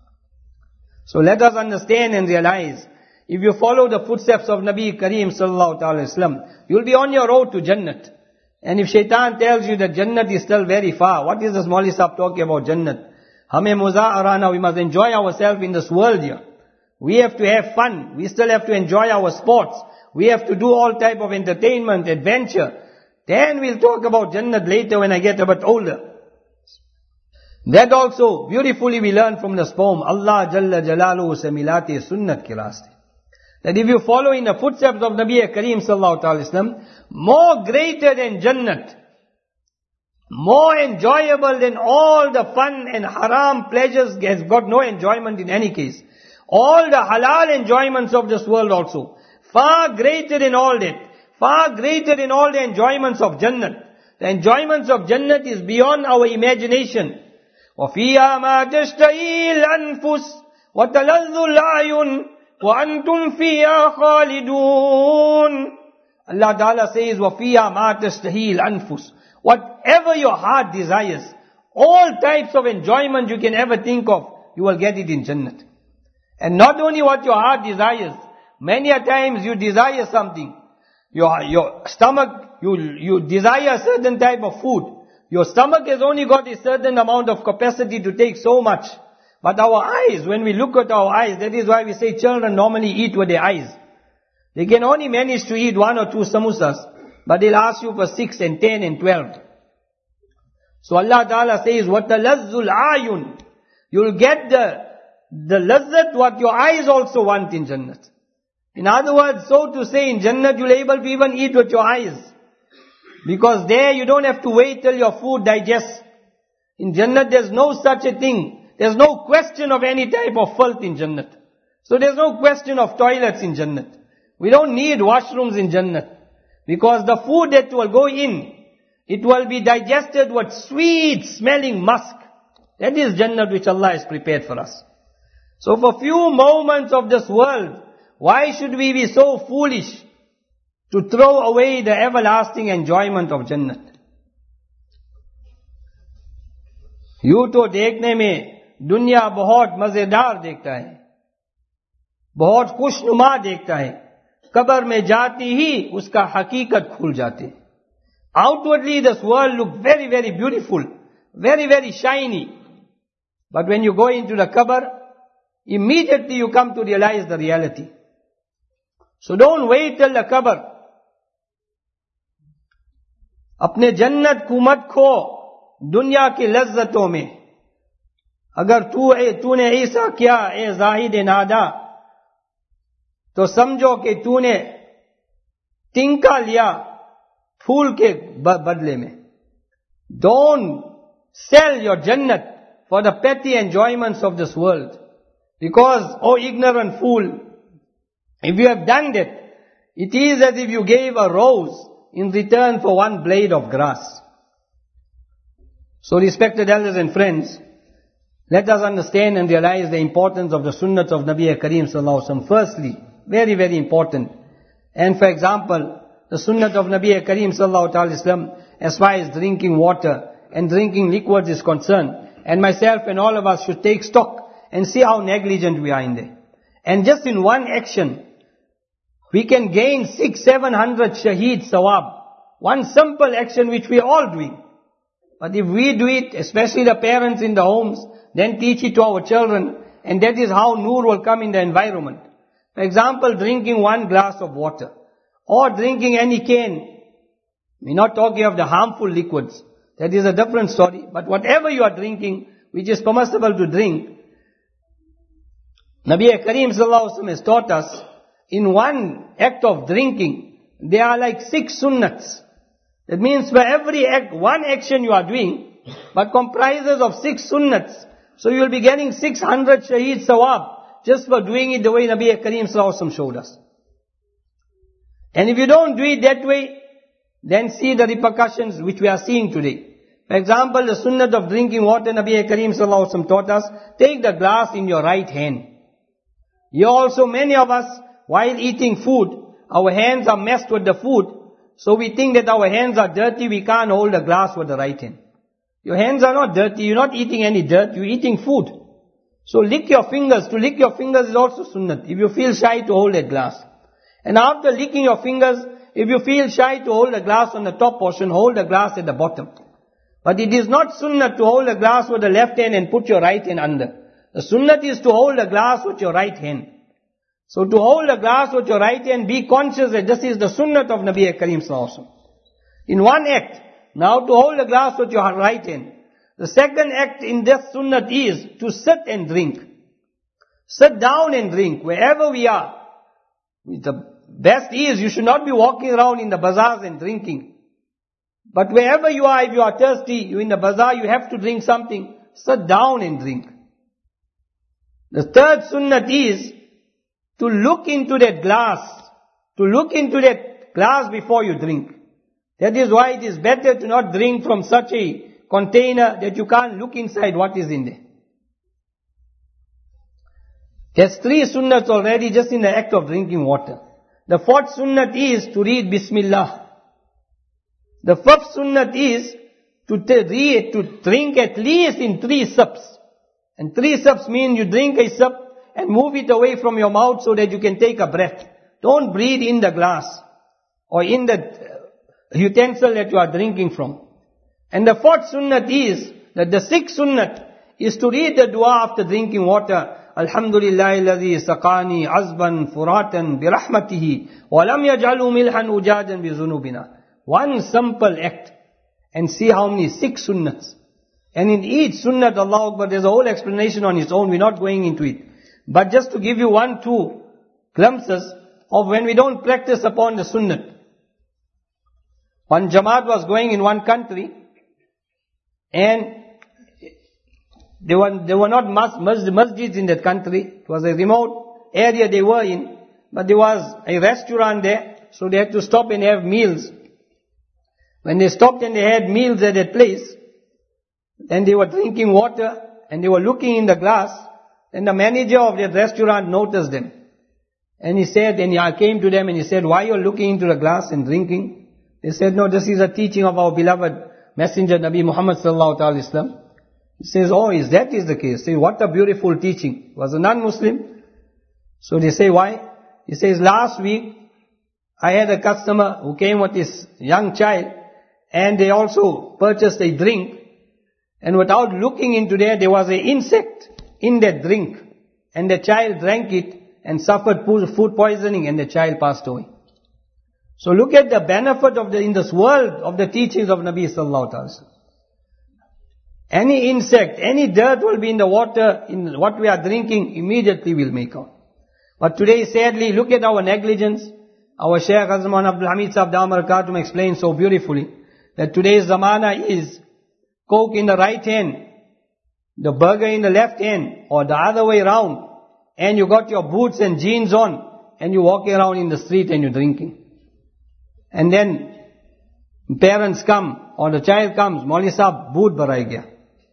So let us understand and realize, if you follow the footsteps of Nabi Kareem Sallallahu Alaihi Wasallam, you'll be on your road to Jannat. And if Shaitan tells you that Jannat is still very far, what is this Maulvi Sahab talking about Jannat? Hame muza'arana, we must enjoy ourselves in this world here. We have to have fun. We still have to enjoy our sports. We have to do all type of entertainment, adventure. Then we'll talk about Jannat later when I get a bit older. That also beautifully we learn from this poem, Allah Jalla Jalaluhu se milati sunnat ki raaste. That if you follow in the footsteps of Nabi Kareem Sallallahu Alaihi Wasallam, more greater than Jannat, more enjoyable than all the fun and haram pleasures, has got no enjoyment in any case. All the halal enjoyments of this world also, far greater than all that, far greater than all the enjoyments of Jannat. The enjoyments of Jannat is beyond our imagination. وَفِيهَا مَا تَشْتَهِي الْأَنفُسُ وَتَلَذُّ الْأَعْيُنُ وَأَنْتُمْ فِيهَا خَالِدُونَ. Allah Ta'ala says, وَفِيهَا مَا تَشْتَهِي الْأَنفُسُ. Whatever your heart desires, all types of enjoyment you can ever think of, you will get it in Jannat. And not only what your heart desires, many a times you desire something. Your, your stomach, you, you desire a certain type of food. Your stomach has only got a certain amount of capacity to take so much. But our eyes, when we look at our eyes, that is why we say children normally eat with their eyes. They can only manage to eat one or two samosas, but they'll ask you for six and ten and twelve. So Allah Ta'ala says, وَتَلَذُّ الْعَayُنُ. You'll get the, the lazzat what your eyes also want in Jannat. In other words, so to say, in Jannat you'll able to even eat with your eyes. Because there you don't have to wait till your food digests. In Jannat there's no such a thing. There's no question of any type of filth in Jannat. So there's no question of toilets in Jannat. We don't need washrooms in Jannat. Because the food that will go in, it will be digested with sweet smelling musk. That is Jannat which Allah has prepared for us. So for few moments of this world, why should we be so foolish to throw away the everlasting enjoyment of Jannat? यूं तो देखने में दुनिया बहुत मजेदार देखता है, बहुत खुशनुमा देखता है, कब्र में जाती ही उसका हकीकत खुल जाती है. Outwardly this world look very very beautiful, very very shiny, but when you go into the qabr, immediately you come to realize the reality. So don't wait till the qabr. अपने जन्नत को मत खो दुनिया की लज्जतों में। अगर तू तूने ऐसा किया ए जाहिद नादा, तो समझो कि तूने तिनका लिया फूल के बदले में। Don't sell your jannat for the petty enjoyments of this world. Because, oh ignorant fool, if you have done that, it is as if you gave a rose in return for one blade of grass. So respected elders and friends, let us understand and realize the importance of the sunnat of Nabi Kareem Sallallahu Alaihi Wasallam. Firstly, very, very important. And for example, the sunnat of Nabi Kareem Sallallahu Alaihi Wasallam as far as drinking water and drinking liquids is concerned. And myself and all of us should take stock and see how negligent we are in there. And just in one action, we can gain six, seven hundred shaheed sawab. One simple action which we are all doing. But if we do it, especially the parents in the homes, then teach it to our children, and that is how nur will come in the environment. For example, drinking one glass of water, or drinking any cane. We're not talking of the harmful liquids. That is a different story. But whatever you are drinking, which is permissible to drink, Nabi Kareem Sallallahu Alaihi Wasallam has taught us, in one act of drinking, there are like six sunnats. That means for every act, one action you are doing, but comprises of six sunnats. So you will be getting six hundred shaheed sawab, just for doing it the way Nabi Kareem Sallallahu Alaihi Wasallam showed us. And if you don't do it that way, then see the repercussions which we are seeing today. For example, the sunnat of drinking water, Nabi Kareem Sallallahu Alaihi Wasallam taught us, take the glass in your right hand. Here also many of us, while eating food, our hands are messed with the food, so we think that our hands are dirty, we can't hold a glass with the right hand. Your hands are not dirty, you're not eating any dirt, you're eating food. So lick your fingers. To lick your fingers is also sunnat, if you feel shy to hold a glass. And after licking your fingers, if you feel shy to hold a glass on the top portion, hold the glass at the bottom. But it is not sunnat to hold a glass with the left hand and put your right hand under. The sunnat is to hold a glass with your right hand. So to hold a glass with your right hand, be conscious that this is the sunnat of Nabi Kareem Sallallahu Alaihi Wasallam. In one act, now to hold a glass with your right hand. The second act in this sunnat is to sit and drink. Sit down and drink wherever we are. The best is you should not be walking around in the bazaars and drinking. But wherever you are, if you are thirsty, you in the bazaar, you have to drink something. Sit down and drink. The third sunnat is to look into that glass. To look into that glass before you drink. That is why it is better to not drink from such a container that you can't look inside what is in there. There's three sunnats already just in the act of drinking water. The fourth sunnat is to read Bismillah. The fifth sunnat is to read, to drink at least in three sips. And three sips mean you drink a sip and move it away from your mouth so that you can take a breath. Don't breathe in the glass or in the utensil that you are drinking from. And the fourth sunnat is that the sixth sunnat is to read the dua after drinking water. Alhamdulillahi alladhi saqani azban furatan birahmatihi wa lam yaj'alu milhan ujadan bizunubina. One simple act, and see how many six sunnats. And in each sunnat, Allahu Akbar, there's a whole explanation on its own. We're not going into it. But just to give you one, two glimpses of when we don't practice upon the sunnat. One Jamaat was going in one country, and there were, there were not mas, mas, masjids in that country. It was a remote area they were in, but there was a restaurant there, so they had to stop and have meals. When they stopped and they had meals at that place, then they were drinking water and they were looking in the glass, and the manager of that restaurant noticed them. And he said, and I came to them and he said, why are you looking into the glass and drinking? They said, no, this is a teaching of our beloved Messenger Nabi Muhammad Sallallahu Alaihi Wasallam. He says, oh, is that is the case? Say, what a beautiful teaching. He was a non-Muslim. So they say, why? He says, last week, I had a customer who came with his young child, and they also purchased a drink, and without looking into there, there was an insect in that drink, and the child drank it and suffered food poisoning, and the child passed away. So look at the benefit of the, in this world of the teachings of Nabi sallallahu alaihi wasallam. Any insect, any dirt will be in the water, in what we are drinking, immediately we'll make out. But today, sadly, look at our negligence. Our Shaykh Azman Abdul Hamid Sahib Damar Khatum explained so beautifully that today's zamana is Coke in the right hand, the burger in the left hand, or the other way around, and you got your boots and jeans on, and you walking around in the street and you're drinking. And then parents come, or the child comes, Mauli Sahib, boot barai gaya.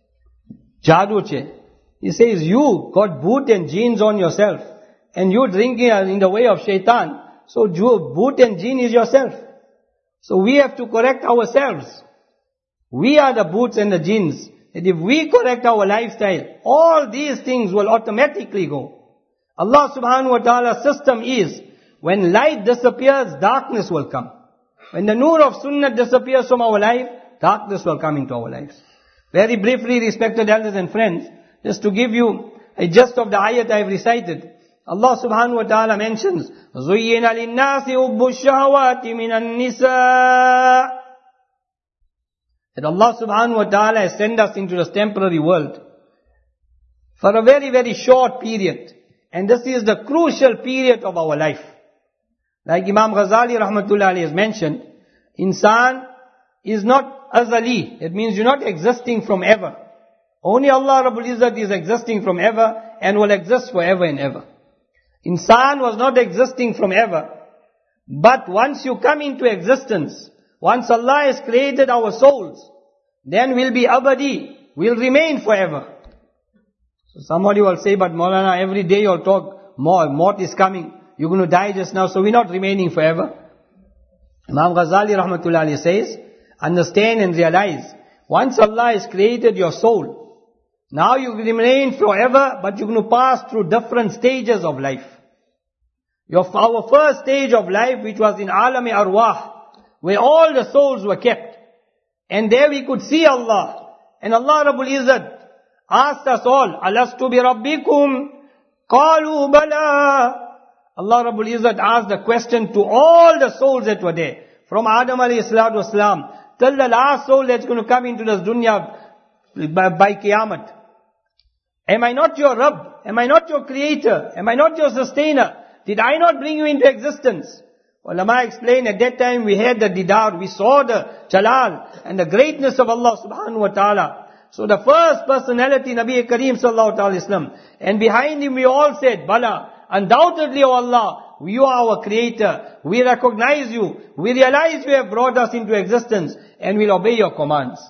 Jadu che. He says, you got boot and jeans on yourself, and you drinking in the way of shaitan. So boot and jean is yourself. So we have to correct ourselves. We are the boots and the jeans. And if we correct our lifestyle, all these things will automatically go. Allah subhanahu wa ta'ala's system is, when light disappears, darkness will come. When the nur of sunnah disappears from our life, darkness will come into our lives. Very briefly, respected elders and friends, just to give you a gist of the ayat I have recited. Allah subhanahu wa ta'ala mentions, زُيِّنَ لِلنَّاسِ حُبُّ الشَّهَوَاتِ مِنَ النِّسَاءِ. That Allah subhanahu wa ta'ala has sent us into this temporary world for a very, very short period. And this is the crucial period of our life. Like Imam Ghazali rahmatullah alayhi has mentioned, insan is not azali. It means you're not existing from ever. Only Allah Rabbul Izzat is existing from ever and will exist forever and ever. Insan was not existing from ever. But once you come into existence, once Allah has created our souls, then we'll be abadi, we'll remain forever. So somebody will say, but Maulana, every day you'll talk, more, mort is coming, you're going to die just now, so we're not remaining forever. Imam Ghazali rahmatullah alayhi says, understand and realize, once Allah has created your soul, now you remain forever, but you're going to pass through different stages of life. Your, our first stage of life, which was in Alam-e Arwah, where all the souls were kept. And there we could see Allah. And Allah Rabbul Izzat asked us all, Alastu bi Rabbikum? Qalu bala. Allah Rabbul Izzat asked the question to all the souls that were there. From Adam alayhi salatu wasalam, till the last soul that's going to come into this dunya by, by Qiyamah. Am I not your Rabb? Am I not your creator? Am I not your sustainer? Did I not bring you into existence? Ulama explained, at that time we had the didar, we saw the jalal and the greatness of Allah subhanahu wa ta'ala. So the first personality, Nabi Kareem sallallahu alaihi wasallam, and behind him we all said, Bala, undoubtedly, O Allah, you are our creator. We recognize you. We realize you have brought us into existence and we'll obey your commands.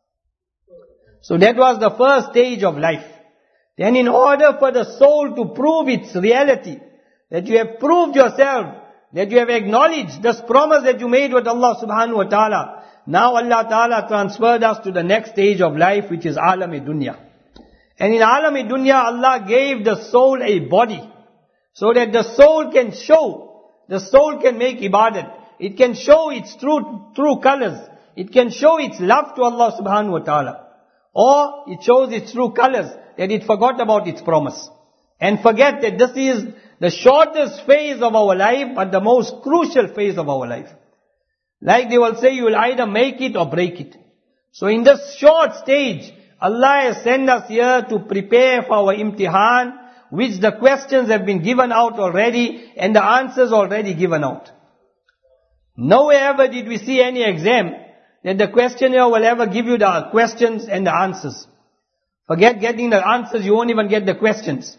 So that was the first stage of life. Then in order for the soul to prove its reality, that you have proved yourself, that you have acknowledged this promise that you made with Allah subhanahu wa ta'ala, now Allah ta'ala transferred us to the next stage of life, which is Alam-e Dunya. And in Alam-e Dunya, Allah gave the soul a body, so that the soul can show, the soul can make ibadat, it can show its true, true colors, it can show its love to Allah subhanahu wa ta'ala, or it shows its true colors, that it forgot about its promise. And forget that this is the shortest phase of our life, but the most crucial phase of our life. Like they will say, you will either make it or break it. So in this short stage, Allah has sent us here to prepare for our imtihan, which the questions have been given out already, and the answers already given out. Nowhere ever did we see any exam that the questionnaire will ever give you the questions and the answers. Forget getting the answers, you won't even get the questions.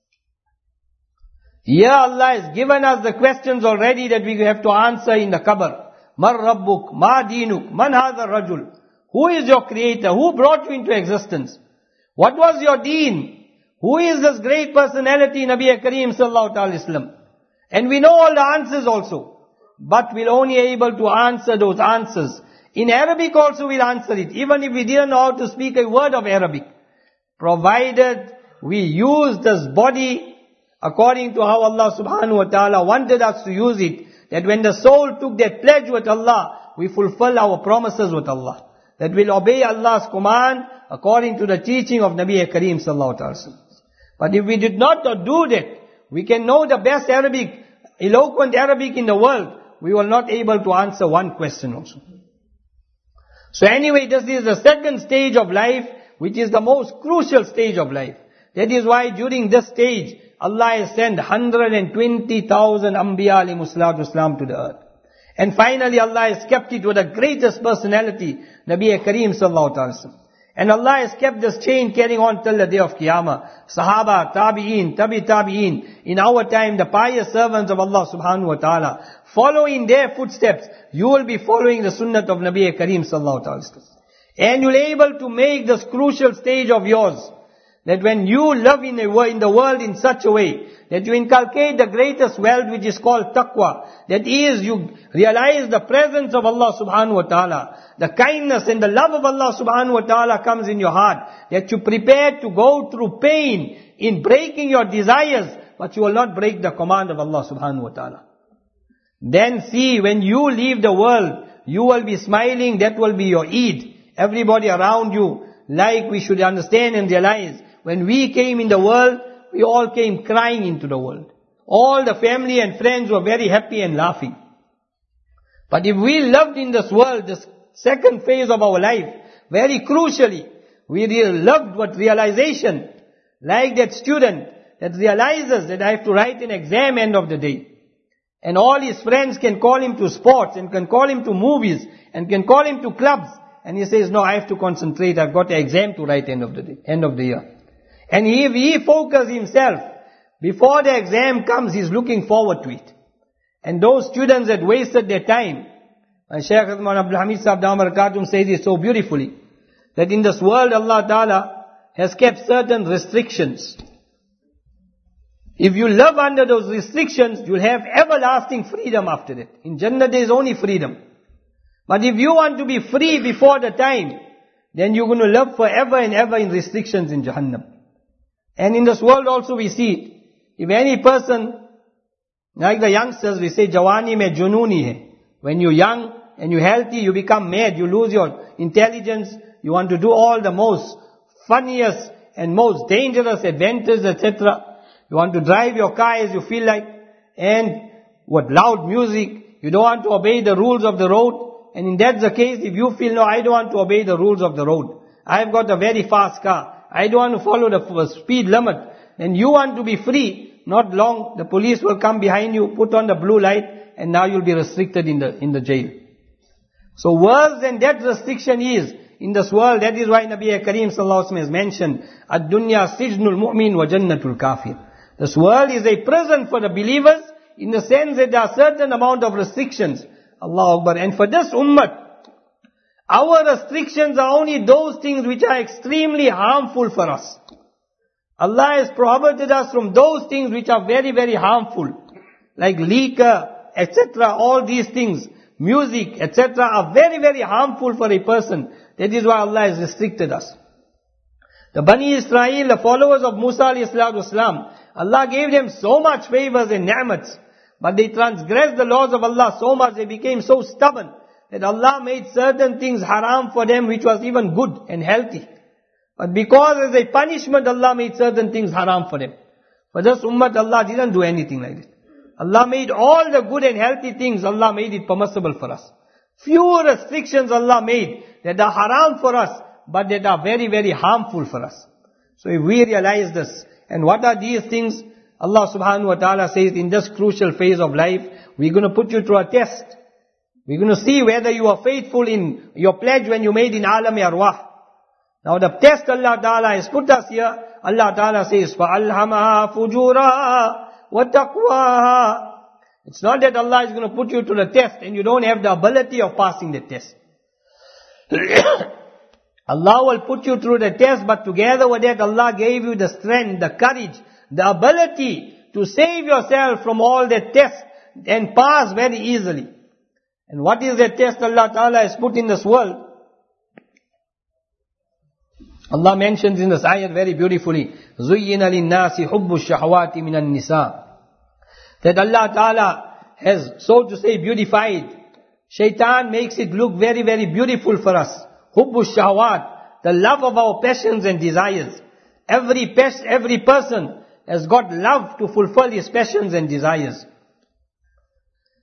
Here Allah has given us the questions already that we have to answer in the qabr. Mar Rabbuk, Ma Dinuk, Man Hadha Rajul. Who is your creator? Who brought you into existence? What was your deen? Who is this great personality, Nabi Kareem sallallahu alaihi wasallam? And we know all the answers also. But we're only able to answer those answers. In Arabic also we'll answer it, even if we didn't know how to speak a word of Arabic. Provided we use this body according to how Allah subhanahu wa ta'ala wanted us to use it, that when the soul took that pledge with Allah, we fulfill our promises with Allah. That we'll obey Allah's command according to the teaching of Nabi Kareem sallallahu alaihi wasallam. But if we did not do that, we can know the best Arabic, eloquent Arabic in the world. we were not able to answer one question also. So anyway, this is the second stage of life, which is the most crucial stage of life. That is why during this stage, Allah has sent one hundred twenty thousand Anbiya alayhimu salatu wassalam to the earth. And finally Allah has kept it with the greatest personality, Nabi Kareem sallallahu alaihi wasallam. And Allah has kept this chain carrying on till the day of Qiyamah. Sahaba, Tabi'een, Tabi Tabi'een. In our time, the pious servants of Allah subhanahu wa ta'ala. Follow in their footsteps. You will be following the sunnah of Nabi Kareem sallallahu alaihi wasallam. And you'll be able to make this crucial stage of yours. That when you live in, a, in the world in such a way, that you inculcate the greatest wealth which is called taqwa. That is, you realize the presence of Allah subhanahu wa ta'ala. The kindness and the love of Allah subhanahu wa ta'ala comes in your heart. That you prepare to go through pain in breaking your desires, but you will not break the command of Allah subhanahu wa ta'ala. Then see, when you leave the world, you will be smiling, that will be your Eid. Everybody around you, like we should understand and realize, when we came in the world, we all came crying into the world. All the family and friends were very happy and laughing. But if we lived in this world, this second phase of our life, very crucially, we loved what realization, like that student that realizes that I have to write an exam end of the day. And all his friends can call him to sports and can call him to movies and can call him to clubs. And he says, no, I have to concentrate. I've got an exam to write end of the day, end of the year. And if he focuses himself, before the exam comes, he's looking forward to it. And those students that wasted their time, and Shaykh Abdul Hamid Sahib Dawamar Khatum says it so beautifully, that in this world Allah Ta'ala has kept certain restrictions. If you live under those restrictions, you'll have everlasting freedom after that. In Jannah there is only freedom. But if you want to be free before the time, then you're going to live forever and ever in restrictions in Jahannam. And in this world also we see it. If any person, like the youngsters, we say, Jawani mein jununi hai. When you're young and you're healthy, you become mad, you lose your intelligence, you want to do all the most funniest and most dangerous adventures, et cetera. You want to drive your car as you feel like, and with loud music, you don't want to obey the rules of the road. And in that's the case, if you feel, no, I don't want to obey the rules of the road. I've got a very fast car. I don't want to follow the speed limit. Then you want to be free. Not long, the police will come behind you, put on the blue light, and now you'll be restricted in the, in the jail. So worse than that restriction is, in this world, that is why Nabi Kareem sallallahu alaihi wasallam has mentioned, Ad-dunya sijnul mu'min wa jannatul kafir. This world is a prison for the believers, in the sense that there are certain amount of restrictions. Allahu Akbar. And for this ummah, our restrictions are only those things which are extremely harmful for us. Allah has prohibited us from those things which are very, very harmful. Like liquor, et cetera. All these things, music, et cetera are very, very harmful for a person. That is why Allah has restricted us. The Bani Israel, the followers of Musa alayhi salatu wasalam, Allah gave them so much favors and ni'mats. But they transgressed the laws of Allah so much, they became so stubborn, that Allah made certain things haram for them which was even good and healthy. But because as a punishment, Allah made certain things haram for them. For this ummah, Allah didn't do anything like that. Allah made all the good and healthy things, Allah made it permissible for us. Few restrictions Allah made that are haram for us, but that are very, very harmful for us. So if we realize this, and what are these things? Allah subhanahu wa ta'ala says, in this crucial phase of life, we're going to put you through a test. We're going to see whether you are faithful in your pledge when you made in Alam Arwah. Now the test Allah Ta'ala has put us here, Allah Ta'ala says, فَأَلْهَمَهَا فُجُورَهَا وَتَقْوَاهَا. It's not that Allah is going to put you to the test and you don't have the ability of passing the test. Allah will put you through the test, but together with that, Allah gave you the strength, the courage, the ability to save yourself from all that test and pass very easily. And what is that test Allah Ta'ala has put in this world? Allah mentions in this ayat very beautifully, زُيِّنَ لِلنَّاسِ حُبُّ الشَّهَوَاتِ مِنَ النِّسَاءِ. That Allah Ta'ala has, so to say, beautified. Shaitan makes it look very, very beautiful for us. حُبُّ الشَّهَوَاتِ, the love of our passions and desires. Every pes- every person has got love to fulfill his passions and desires.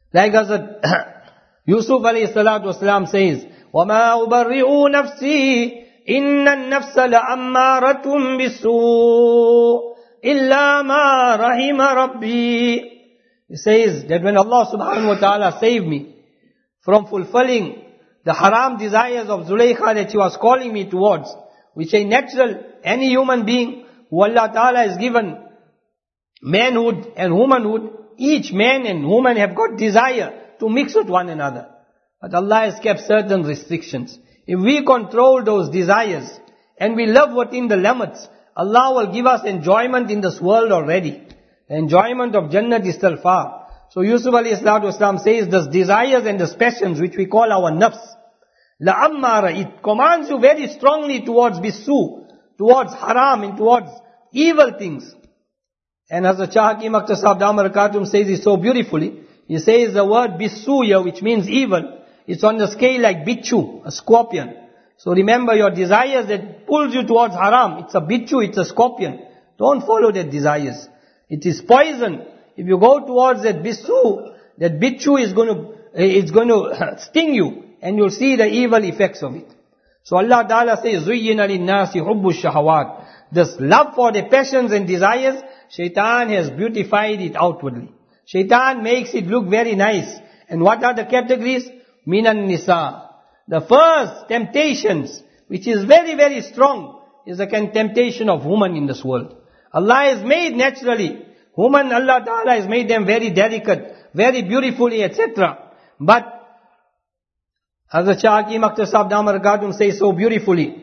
Like Hazrat Yusuf alayhi salatu wasalam says, وَمَا أُبَرِّئُ نَفْسِي إِنَّ النَّفْسَ لَأَمَّارَةٌ بِالسُّوءِ إِلَّا مَا رَحِمَ رَبِّي. He says that when Allah subhanahu wa ta'ala saved me from fulfilling the haram desires of Zulaykha that she was calling me towards, which a natural, any human being who Allah ta'ala has given manhood and womanhood, each man and woman have got desire to mix with one another. But Allah has kept certain restrictions. If we control those desires and we live within the limits, Allah will give us enjoyment in this world already. The enjoyment of Jannah is still far. So Yusuf alayhi salatu wasalam says, this desires and the passions which we call our nafs, la'ammara, it commands you very strongly towards bisu, towards haram and towards evil things. And as the Shah Hakim Akhtar Sahib Damar Khatum says it so beautifully, he says the word bisu here, which means evil, it's on the scale like bichu, a scorpion. So remember your desires that pulls you towards haram, it's a bichu, it's a scorpion. Don't follow that desires. It is poison. If you go towards that bisu, that bichu is going to, it's going to sting you, and you'll see the evil effects of it. So Allah Ta'ala says, زُيِّنَ لِلنَّاسِ حُبُّ الشَّهَوَاتِ. This love for the passions and desires, Shaitan has beautified it outwardly. Shaitan makes it look very nice. And what are the categories? Minan Nisa. The first temptations, which is very, very strong, is the temptation of woman in this world. Allah has made naturally, woman, Allah Ta'ala has made them very delicate, very beautifully, et cetera. But, as the Shah Hakim Akhtar Sahib Damar Khatum says so beautifully,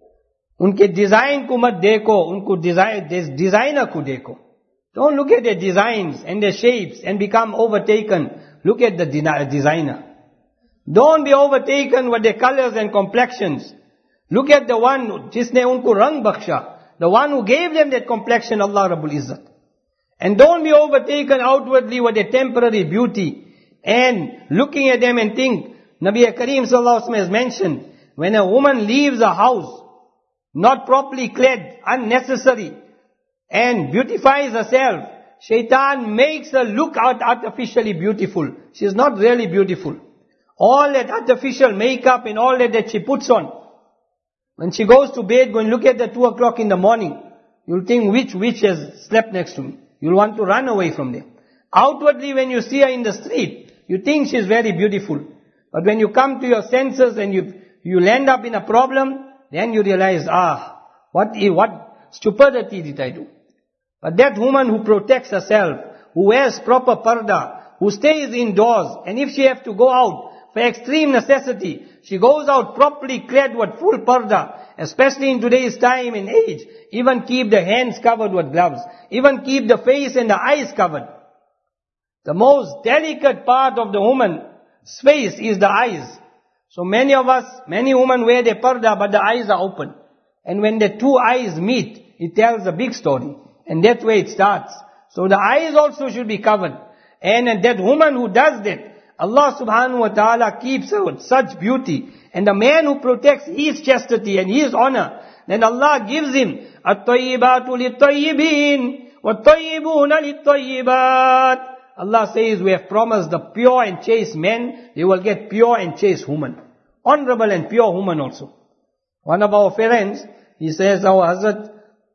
unke design ko mat dekho, unko design, designer ko dekho. Don't look at their designs and their shapes and become overtaken. Look at the designer. Don't be overtaken with their colors and complexions. Look at the one, jisne unko rang baksha. The one who gave them that complexion, Allah Rabbul Izzat. And don't be overtaken outwardly with their temporary beauty. And looking at them and think, Nabi Kareem Sallallahu Alaihi Wasallam has mentioned, when a woman leaves a house, not properly clad, unnecessary, and beautifies herself, Shaitan makes her look out artificially beautiful. She is not really beautiful. All that artificial makeup and all that that she puts on. When she goes to bed, go and look at the two o'clock in the morning, you'll think, which witch has slept next to me? You'll want to run away from there. Outwardly, when you see her in the street, you think she's very beautiful. But when you come to your senses and you, you land up in a problem, then you realize, ah, what, what stupidity did I do? But that woman who protects herself, who wears proper parda, who stays indoors, and if she have to go out for extreme necessity, she goes out properly clad with full parda, especially in today's time and age, even keep the hands covered with gloves, even keep the face and the eyes covered. The most delicate part of the woman's face is the eyes. So many of us, many women wear their parda, but the eyes are open. And when the two eyes meet, it tells a big story. And that's where it starts. So the eyes also should be covered. And that woman who does that, Allah subhanahu wa ta'ala keeps her with such beauty. And the man who protects his chastity and his honor, then Allah gives him at-tayyibatu lit-tayyibin wat-tayyibuna lit-tayyibat. Allah says, we have promised the pure and chaste men, they will get pure and chaste women. Honorable and pure women also. One of our friends, he says, our Hazrat,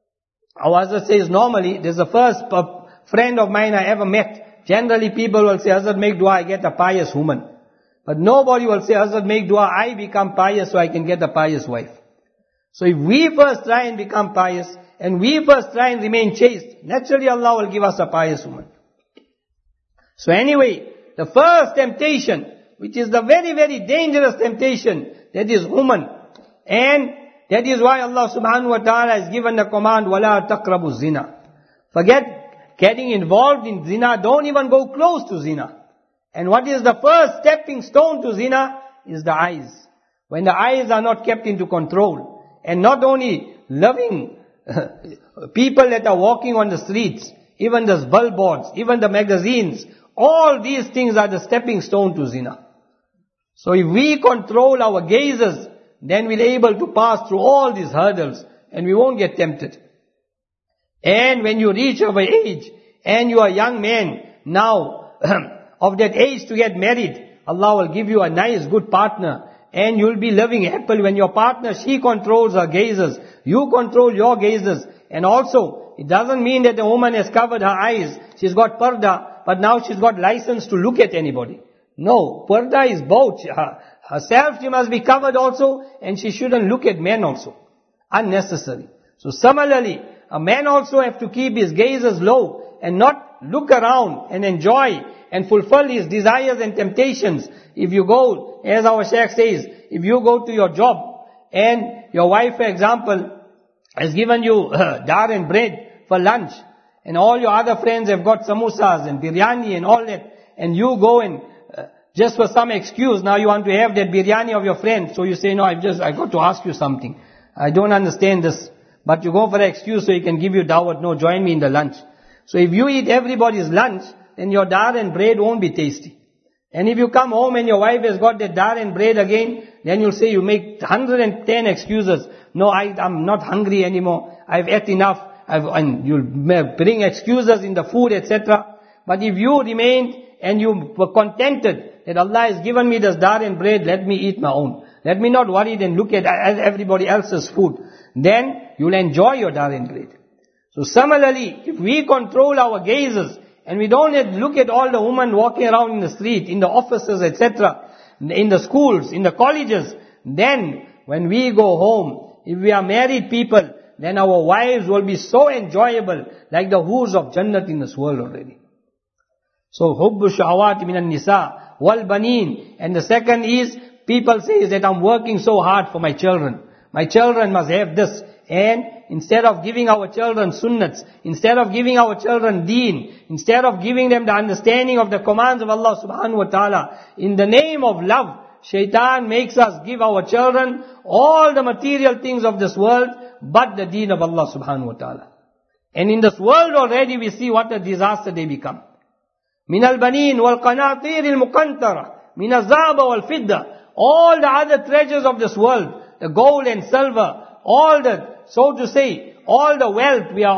our Hazrat says normally, there's the first friend of mine I ever met. Generally people will say, Hazrat, make dua, I get a pious woman. But nobody will say, Hazrat, make dua, I become pious so I can get a pious wife. So if we first try and become pious, and we first try and remain chaste, naturally Allah will give us a pious woman. So anyway, the first temptation, which is the very, very dangerous temptation, that is woman. And that is why Allah subhanahu wa ta'ala has given the command, وَلَا تَقْرَبُوا zina. Forget getting involved in zina, don't even go close to zina. And what is the first stepping stone to zina? Is the eyes. When the eyes are not kept into control, and not only loving people that are walking on the streets, even the billboards, even the magazines, all these things are the stepping stone to zina. So if we control our gazes, then we'll be able to pass through all these hurdles and we won't get tempted. And when you reach our age and you are a young man, now of that age to get married, Allah will give you a nice, good partner. And you'll be living happily when your partner, she controls her gazes. You control your gazes. And also, it doesn't mean that the woman has covered her eyes. She's got parda, but now she's got license to look at anybody. No, parda is both. Her, herself she must be covered also, and she shouldn't look at men also. Unnecessary. So similarly, a man also have to keep his gazes low and not look around and enjoy and fulfill his desires and temptations. If you go, as our Shaykh says, if you go to your job and your wife, for example, has given you uh, dar and bread for lunch, and all your other friends have got samosas and biryani and all that, and you go and uh, just for some excuse, now you want to have that biryani of your friend, so you say, no, I've just, I got to ask you something. I don't understand this. But you go for an excuse so he can give you dawat, no, join me in the lunch. So if you eat everybody's lunch, then your dar and bread won't be tasty. And if you come home and your wife has got that dar and bread again, then you'll say you make one hundred ten excuses. No, I, I'm not hungry anymore. I've ate enough. I've, and you'll bring excuses in the food, et cetera. But if you remained and you were contented that Allah has given me this dar and bread, let me eat my own. Let me not worry and look at everybody else's food. Then you'll enjoy your dar and bread. So similarly, if we control our gazes, and we don't look at all the women walking around in the street, in the offices, et cetera, in the schools, in the colleges, then when we go home, if we are married people, then our wives will be so enjoyable, like the hoods of Jannat in this world already. So, hubbu shahawati minan nisa wal baneen. And the second is, people say that I'm working so hard for my children. My children must have this. And instead of giving our children sunnats, instead of giving our children deen, instead of giving them the understanding of the commands of Allah subhanahu wa ta'ala, in the name of love, shaitan makes us give our children all the material things of this world, but the deen of Allah subhanahu wa ta'ala. And in this world already we see what a disaster they become. Min al-banin wal-qanatir al-muqantara, min al-zaba wal-fidda, all the other treasures of this world, the gold and silver, all the, so to say, all the wealth, we are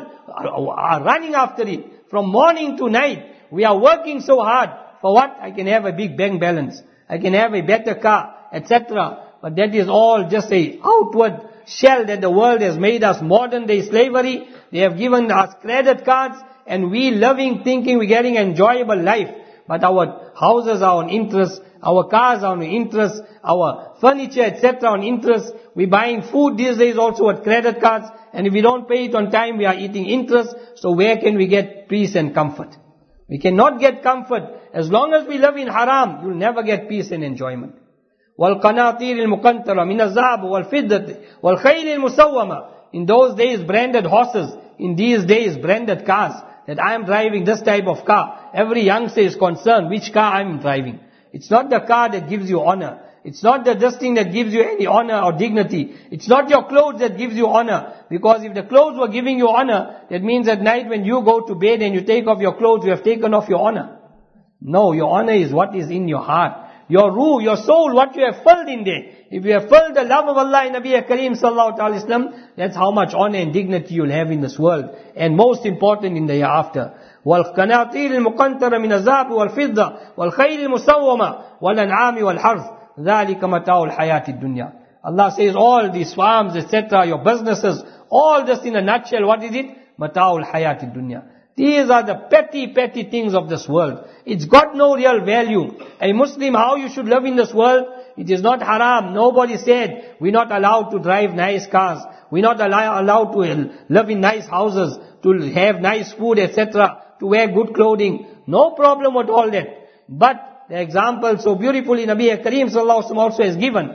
all are running after it. From morning to night, we are working so hard. For what? I can have a big bank balance. I can have a better car, et cetera. But that is all just a outward shell that the world has made us modern day slavery. They have given us credit cards, and we living, thinking we're getting enjoyable life. But our houses are on interest, our cars are on interest, our furniture, et cetera on interest. We're buying food these days also with credit cards, and if we don't pay it on time, we are eating interest. So where can we get peace and comfort? We cannot get comfort. As long as we live in haram, you'll never get peace and enjoyment. وَالْقَنَاطِيرِ الْمُقَنْطَرَةِ مِنَ الذَّهَبِ وَالْفِضَّةِ وَالْخَيْلِ الْمُسَوَّمَةِ. In those days, branded horses. In these days, branded cars. That I am driving this type of car. Every youngster is concerned which car I am driving. It's not the car that gives you honor. It's not the this thing that gives you any honor or dignity. It's not your clothes that gives you honor. Because if the clothes were giving you honor, that means at night when you go to bed and you take off your clothes, you have taken off your honor. No, your honor is what is in your heart. Your ruh, your soul, what you have filled in there. If you have filled the love of Allah and Nabi Kareem sallallahu alayhi wa sallam, that's how much honor and dignity you'll have in this world. And most important in the hereafter. وَالْقَنَاطِيرِ الْمُقَنْطَرَةِ مِنَ الذَّهَبِ وَالْفِضَّةِ وَالْخَيْلِ الْمُسَوَّمَةِ وَالْأَنْعَامِ وَالْحَرْثِ ذَلِكَ مَتَاعُ الْحَيَاةِ الدُّنْيَا. Allah says all these farms, et cetera, your businesses, all this in a nutshell, what is it? مَتَاعُ الْحَيَاةِ الدُّنْيَا. These are the petty, petty things of this world. It's got no real value. A Muslim, how you should live in this world, it is not haram. Nobody said we're not allowed to drive nice cars. We're not allow, allowed to live in nice houses, to have nice food, et cetera, to wear good clothing. No problem with all that. But the example so beautifully Nabi Kareem sallallahu alaihi wasallam also has given.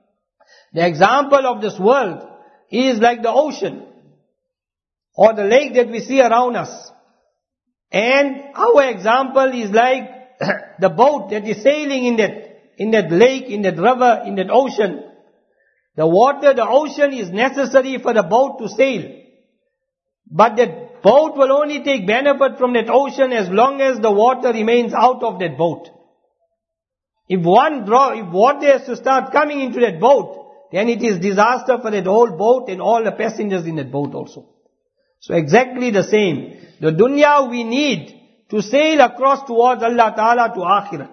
The example of this world is like the ocean or the lake that we see around us. And our example is like the boat that is sailing in that, in that lake, in that river, in that ocean. The water, the ocean is necessary for the boat to sail. But that boat will only take benefit from that ocean as long as the water remains out of that boat. If one draw, if water has to start coming into that boat, then it is disaster for that whole boat and all the passengers in that boat also. So exactly the same. The dunya we need to sail across towards Allah Ta'ala to Akhirat.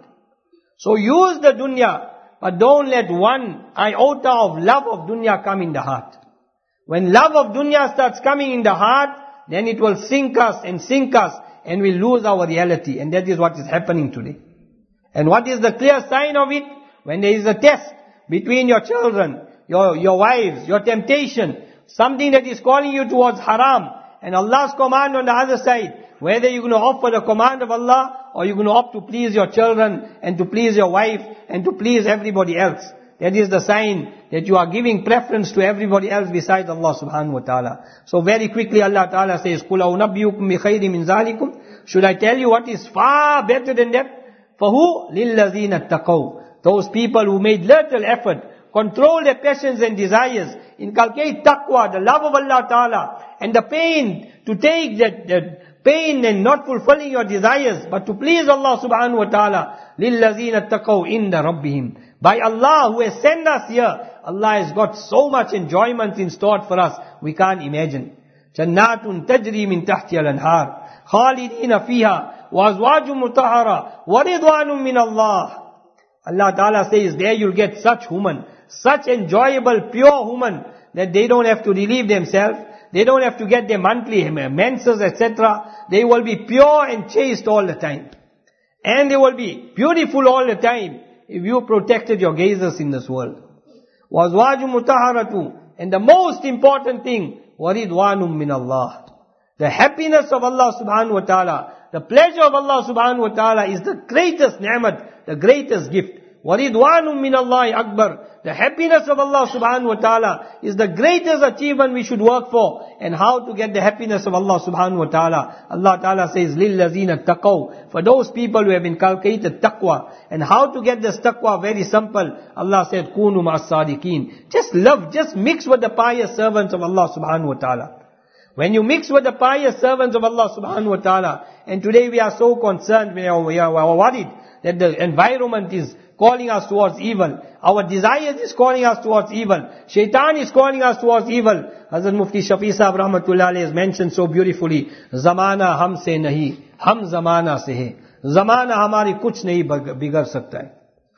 So use the dunya, but don't let one iota of love of dunya come in the heart. When love of dunya starts coming in the heart, then it will sink us and sink us and we lose our reality. And that is what is happening today. And what is the clear sign of it? When there is a test between your children, your, your wives, your temptation, something that is calling you towards haram, and Allah's command on the other side, whether you're going to opt for the command of Allah, or you're going to opt to please your children, and to please your wife, and to please everybody else. That is the sign that you are giving preference to everybody else besides Allah subhanahu wa ta'ala. So very quickly Allah ta'ala says, قُلْ أَوْنَبِّيُكُمْ بِخَيْرٍ مِنْ ذَلِكُمْ Should I tell you what is far better than that? For who? لِلَّذِينَ اتَّقَوْا Those people who made little effort, control their passions and desires, inculcate taqwa, the love of Allah Ta'ala, and the pain to take that, that pain and not fulfilling your desires, but to please Allah Subhanahu Wa Ta'ala. لِلَّذِينَ اتَّقَوْا إِنَّ رَبِّهِمْ By Allah who has sent us here, Allah has got so much enjoyment in store for us, we can't imagine. جَنَّاتٌ تَجْرِي مِن تَحْتِهَا الْأَنْهَارُ خَالِدِينَ فِيهَا وَأَزْوَاجٌ مُطَهَّرَةٌ وَرِضْوَانٌ مِّنَ اللَّهِ Allah Ta'ala says, there you'll get such women, such enjoyable, pure women, that they don't have to relieve themselves, they don't have to get their monthly menses, et cetera. They will be pure and chaste all the time. And they will be beautiful all the time, if you protected your gazes in this world. وَأَزْوَاجٌ مُطَهَّرَةٌ And the most important thing, وَرِضْوَانٌ مِّنَ اللَّهِ The happiness of Allah Subhanahu Wa Ta'ala, the pleasure of Allah Subhanahu Wa Ta'ala is the greatest ni'mat, the greatest gift. وَرِضْوَانٌ مِّنَ اللَّهِ أَكْبَرُ The happiness of Allah Subhanahu Wa Ta'ala is the greatest achievement we should work for. And how to get the happiness of Allah Subhanahu Wa Ta'ala? Allah Ta'ala says, لِلَّذِينَ اتَّقَوْا For those people who have inculcated taqwa. And how to get this taqwa? Very simple. Allah said, كُونُوا مَعَ الصَّادِقِينَ Just love, just mix with the pious servants of Allah Subhanahu Wa Ta'ala. When you mix with the pious servants of Allah Subhanahu Wa Ta'ala, and today we are so concerned, we are, we are worried that the environment is calling us towards evil. Our desires is calling us towards evil. Shaitan is calling us towards evil. Hazrat Mufti Shafi Sahab Rahmatullah Alayhi has mentioned so beautifully, Zamana hum se nahi, hum zamana se hai. Zamana hamari kuch nahi bigar sakta hai.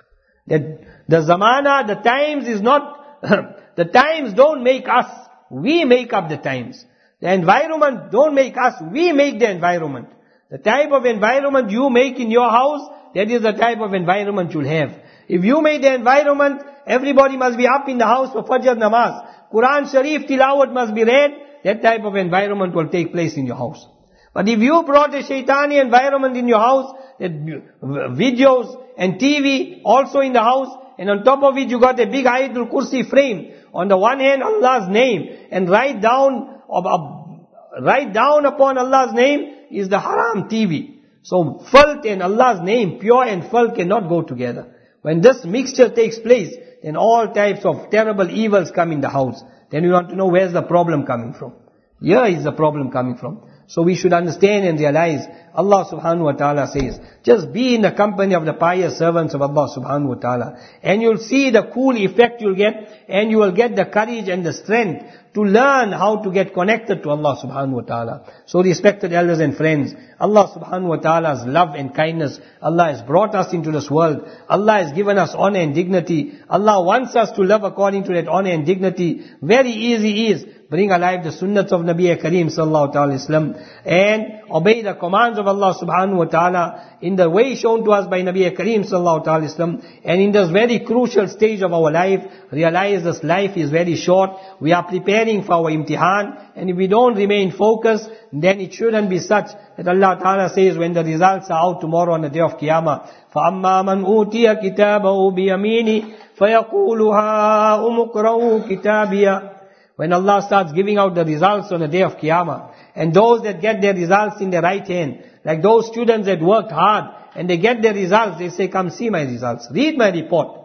That the zamana, the times is not, the times don't make us, we make up the times. The environment don't make us, we make the environment. The type of environment you make in your house, that is the type of environment you'll have. If you make the environment, everybody must be up in the house for Fajr namaz. Quran Sharif tilawat must be read, that type of environment will take place in your house. But if you brought a shaitani environment in your house, that videos and T V also in the house, and on top of it you got a big Ayatul Kursi frame. On the one hand Allah's name, and write down, write down upon Allah's name is the haram T V. So filth and Allah's name, pure and filth cannot go together. When this mixture takes place, then all types of terrible evils come in the house. Then we want to know where's the problem coming from. Here is the problem coming from. So we should understand and realize, Allah Subhanahu Wa Ta'ala says, just be in the company of the pious servants of Allah Subhanahu Wa Ta'ala. And you'll see the cool effect you'll get, and you will get the courage and the strength to learn how to get connected to Allah Subhanahu Wa Ta'ala. So respected elders and friends, Allah Subhanahu Wa Ta'ala's love and kindness, Allah has brought us into this world. Allah has given us honor and dignity. Allah wants us to live according to that honor and dignity. Very easy is, bring alive the sunnats of Nabi Kareem Sallallahu Alaihi Wasallam and obey the commands of Allah Subhanahu Wa Ta'ala in the way shown to us by Nabi Kareem Sallallahu Alaihi Wasallam. And in this very crucial stage of our life, realize this life is very short. We are preparing for our imtihan, and if we don't remain focused, then it shouldn't be such that Allah Ta'ala says when the results are out tomorrow on the day of Qiyamah, فَأَمَّا مَنْ أُوتِيَ كِتَابَهُ بِيَمِينِهِ فَيَقُولُ هَاؤُمُ اقْرَءُوا كِتَابِيَهْ When Allah starts giving out the results on the day of Qiyamah, and those that get their results in their right hand, like those students that worked hard, and they get their results, they say, come see my results, read my report.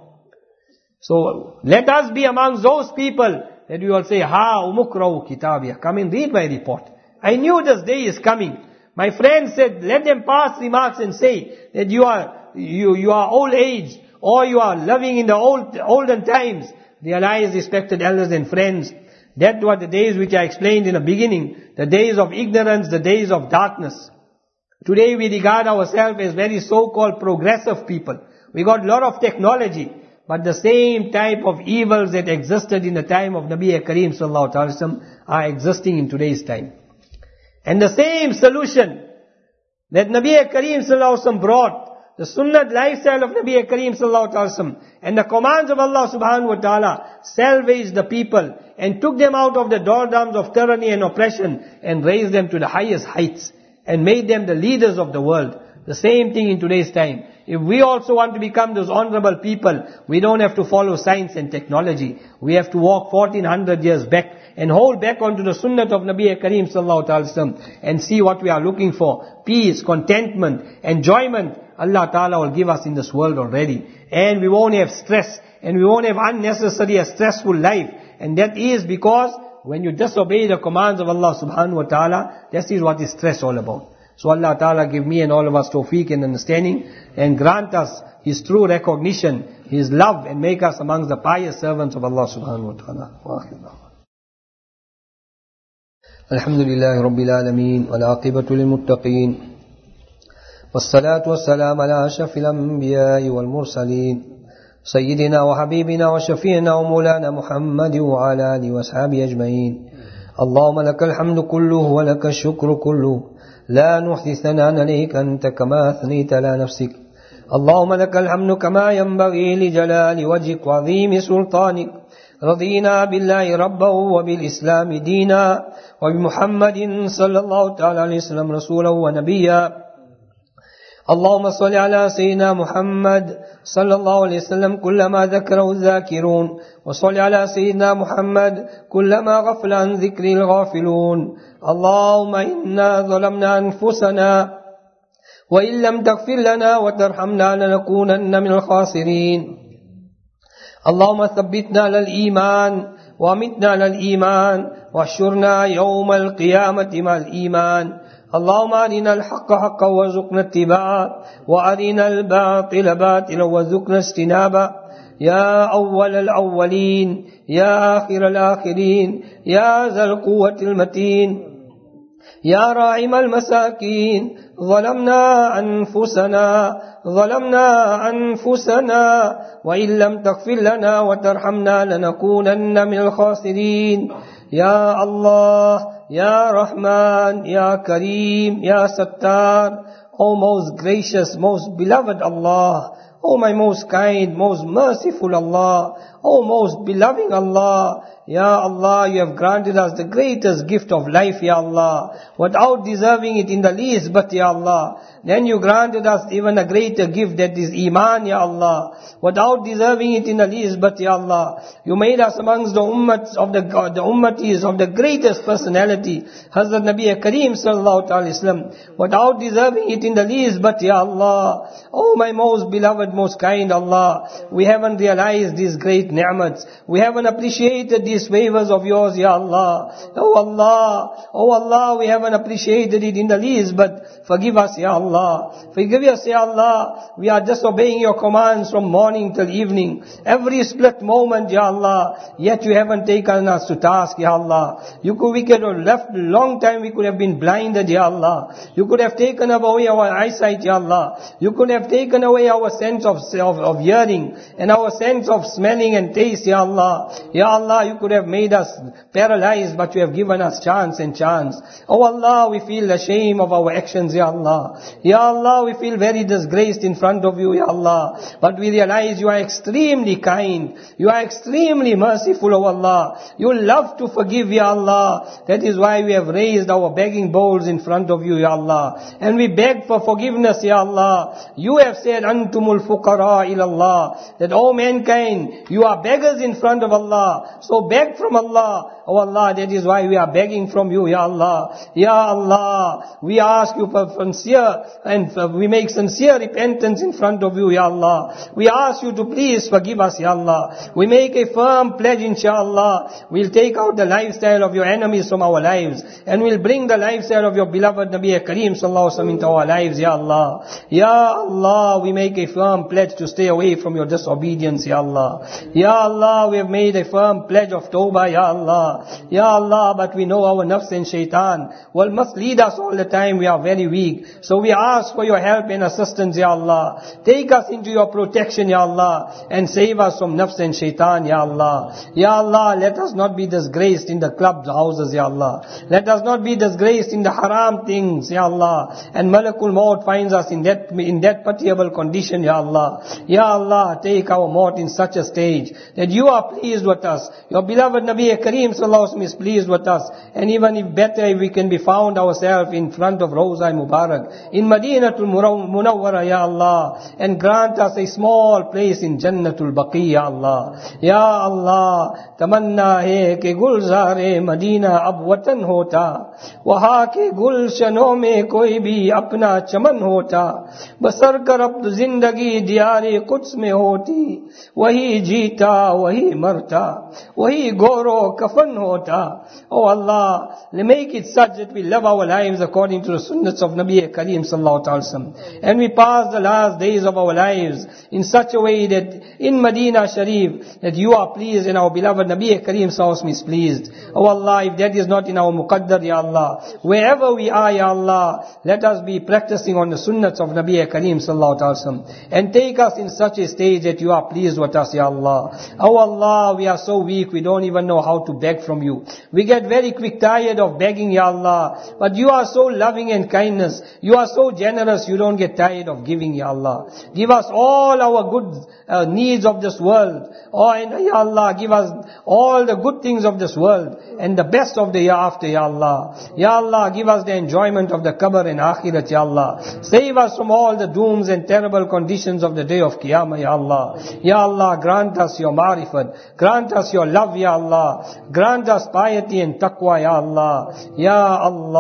So, let us be amongst those people that we will say, Ha umukrau kitabiyah, come and read my report. I knew this day is coming. My friend said, let them pass remarks and say that you are, you, you are old age, or you are living in the old, olden times. Realize, respected elders and friends, that were the days which I explained in the beginning, the days of ignorance, the days of darkness. Today we regard ourselves as very so-called progressive people. We got a lot of technology, but the same type of evils that existed in the time of Nabi Kareem sallallahu alaihi wasallam are existing in today's time. And the same solution that Nabi Kareem sallallahu alaihi wasallam brought, the sunnah lifestyle of Nabi Kareem sallallahu alaihi wasallam, and the commands of Allah subhanahu wa ta'ala salvaged the people and took them out of the doldrums of tyranny and oppression and raised them to the highest heights and made them the leaders of the world. The same thing in today's time. If we also want to become those honorable people, we don't have to follow science and technology. We have to walk fourteen hundred years back and hold back onto the sunnah of Nabi Kareem sallallahu alaihi wasallam and see what we are looking for. Peace, contentment, enjoyment. Allah Ta'ala will give us in this world already. And we won't have stress and we won't have unnecessary a stressful life. And that is because when you disobey the commands of Allah Subhanahu Wa Ta'ala, that is what is stress all about. So Allah Ta'ala give me and all of us tawfiq and understanding and grant us His true recognition, His love, and make us amongst the pious servants of Allah Subhanahu Wa Ta'ala. Alhamdulillah Rabbil Alameen wal aqibatu lil muttaqeen. والصلاة والسلام على أشرف الأنبياء والمرسلين سيدنا وحبيبنا وشفيعنا ومولانا محمد وعلى آله وأصحابه أجمعين. اللهم لك الحمد كله ولك الشكر كله لا نحصي ثناء عليك أنت كما أثنيت على نفسك. اللهم لك الحمد كما ينبغي لجلال وجهك وعظيم سلطانك. رضينا بالله ربا وبالإسلام دينا وبمحمد صلى الله تعالى عليه وسلم رسولا ونبيا. اللهم صل على سيدنا محمد صلى الله عليه وسلم كلما ذكره الذاكرون وصل على سيدنا محمد كلما غفل عن ذكر الغافلون. اللهم إنا ظلمنا أنفسنا وإن لم تغفر لنا وترحمنا لنكونن من الخاسرين. اللهم ثبتنا على الإيمان وأمتنا على الإيمان واحشرنا يوم القيامة مع الإيمان. اللهم أرنا الحق حقا وارزقنا اتباعه وأرنا الباطل باطلا وارزقنا اجتنابه. يا أول الأولين يا آخر الآخرين يا ذا القوة المتين يا راحم المساكين ظلمنا أنفسنا ظلمنا أنفسنا وإن لم تغفر لنا وترحمنا لنكونن من الخاسرين. يا الله Ya Rahman, Ya Kareem, Ya Sattar, O most gracious, most beloved Allah, O my most kind, most merciful Allah, O most beloved Allah, Ya Allah, you have granted us the greatest gift of life, Ya Allah, without deserving it in the least, but Ya Allah, then you granted us even a greater gift, that is Iman, Ya Allah, without deserving it in the least, but Ya Allah, you made us amongst the ummats of the, the ummatis of the greatest personality, Hazrat Nabi Kareem sallallahu alaihi wasallam, without deserving it in the least, but Ya Allah, O my most beloved, most kind Allah, we haven't realized these great ni'mats, we haven't appreciated these favors of yours, Ya Allah. Oh Allah, oh Allah, we haven't appreciated it in the least, but forgive us, Ya Allah. Forgive us, Ya Allah. We are disobeying your commands from morning till evening, every split moment, Ya Allah. Yet you haven't taken us to task, Ya Allah. You could, we could have left a long time, we could have been blinded, Ya Allah. You could have taken away our eyesight, Ya Allah. You could have taken away our sense of, of, of hearing and our sense of smelling and taste, Ya Allah. Ya Allah, you could have made us paralyzed, but you have given us chance and chance. Oh Allah, we feel the shame of our actions, Ya Allah. Ya Allah, we feel very disgraced in front of you, Ya Allah. But we realize you are extremely kind. You are extremely merciful, oh Allah. You love to forgive, Ya Allah. That is why we have raised our begging bowls in front of you, Ya Allah. And we beg for forgiveness, Ya Allah. You have said, Antumul fuqara ilallah, that all mankind, you are beggars in front of Allah. So beg from Allah. Oh Allah, that is why we are begging from you, Ya Allah. Ya Allah, we ask you for sincere, and we make sincere repentance in front of you, Ya Allah. We ask you to please forgive us, Ya Allah. We make a firm pledge, inshallah. We'll take out the lifestyle of your enemies from our lives, and we'll bring the lifestyle of your beloved Nabi Kareem sallallahu alaihi wasallam into our lives, Ya Allah. Ya Allah, we make a firm firm pledge to stay away from your disobedience, Ya Allah. Ya Allah, we have made a firm pledge of tawbah, Ya Allah. Ya Allah, but we know our nafs and shaitan will must lead us all the time. We are very weak. So we ask for your help and assistance, Ya Allah. Take us into your protection, Ya Allah, and save us from nafs and shaitan, Ya Allah. Ya Allah, let us not be disgraced in the club houses, Ya Allah. Let us not be disgraced in the haram things, Ya Allah. And Malakul Maut finds us in that, in that pitiable condition, Ya Allah. Ya Allah, take our maut in such a stage that you are pleased with us. Your beloved Nabi Kareem Sallallahu Alaihi Wasallam is pleased with us. And even if better, if we can be found ourselves in front of Rawza Mubarak, in Madinatul Munawwara, Ya Allah, and grant us a small place in Jannatul Baqi, Ya Allah. Ya Allah, tamanna hai ke gulzare Madina ab watan hota, waha ke gulshanon mein koi bhi apna chaman hota, basar kar ab zindagi diyare Quds mein hoti, wahi jeeta, wahi marta, wahi goro kafan hota. Oh Allah, make it such that we live our lives according to the sunnahs of Nabi Kareem Sallallahu Alaihi Wasallam. And we pass the last days of our lives in such a way that in Medina Sharif, that you are pleased and our beloved Nabi Kareem Sallallahu Alaihi Wasallam is pleased. Oh Allah, if that is not in our muqaddar, Ya Allah, wherever we are, Ya Allah, let us be practicing on the sunnahs of Nabi Kareem Sallallahu Alaihi Wasallam. And take us in such a stage that you are pleased with us, Ya Allah. Oh Allah, we are so weak, we don't even know how to beg from you. We get very quick tired of begging, Ya Allah. But you are so loving and kindness. You are so generous, you don't get tired of giving, Ya Allah. Give us all our good uh, needs of this world. Oh, and Ya Allah, give us all the good things of this world and the best of the hereafter, Ya Allah. Ya Allah, give us the enjoyment of the qabr and akhirat, Ya Allah. Save us from all the dooms and terrible conditions of the day of Qiyamah, Ya Allah. Ya Allah, grant us your marifat. Grant us your love, Ya Allah. Grant us piety and taqwa, Ya Allah. Ya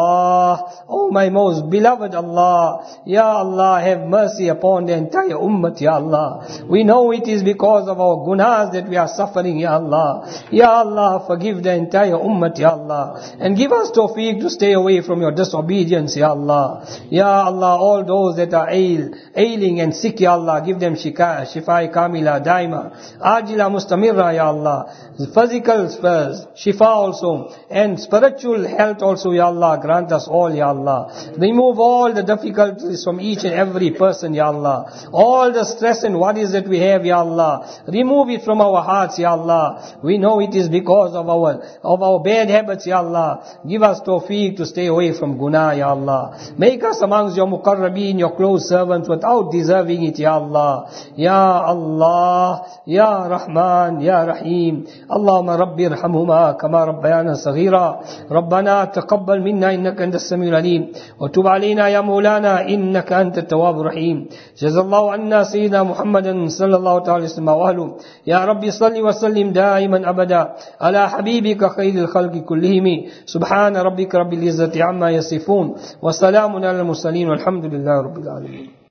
Allah, oh my most beloved Allah. Ya Allah, have mercy upon the entire ummah, Ya Allah. We know it is because of our gunas that we are suffering, Ya Allah. Ya Allah, forgive the entire ummah, Ya Allah. And give us tawfiq to stay away from your disobedience, Ya Allah. Ya Allah, all those that are ail, ailing and sick, Ya Allah, give them shika, shifai kamila, daima, ajila mustamirra, Ya Allah. Physical shifa also, and spiritual health also, Ya Allah. Grant us all, Ya Allah. Remove all the difficulties from each and every person, Ya Allah. All the stress and worries that we have, Ya Allah. Remove it from our hearts, Ya Allah. We know it is because of our, of our bad habits, Ya Allah. Give us tawfiq to stay away from guna, Ya Allah. Make us amongst your muqarrabeen, your close servants without deserving it, Ya Allah. Ya Allah, Ya Rahman, Ya Rahim. Allahumma Rabbi irhamhuma kama rabbayana saghira. Rabbana taqabbal minna innaka anta as-sami'ul alim. Wa tub alayna ya Mawlana innaka anta at-tawwabur rahim. Jazallahu anna sayyidina Muhammadan sallallahu ta'ala alayhi wa sallam. Ya Rabbi salli wa sallim daiman abada ala habibika khayril khalqi kullihim. Subhana rabbika rabbil izzati amma yasifun. Wa salamun ala al-mursalin walhamdulillahi rabbil alamin.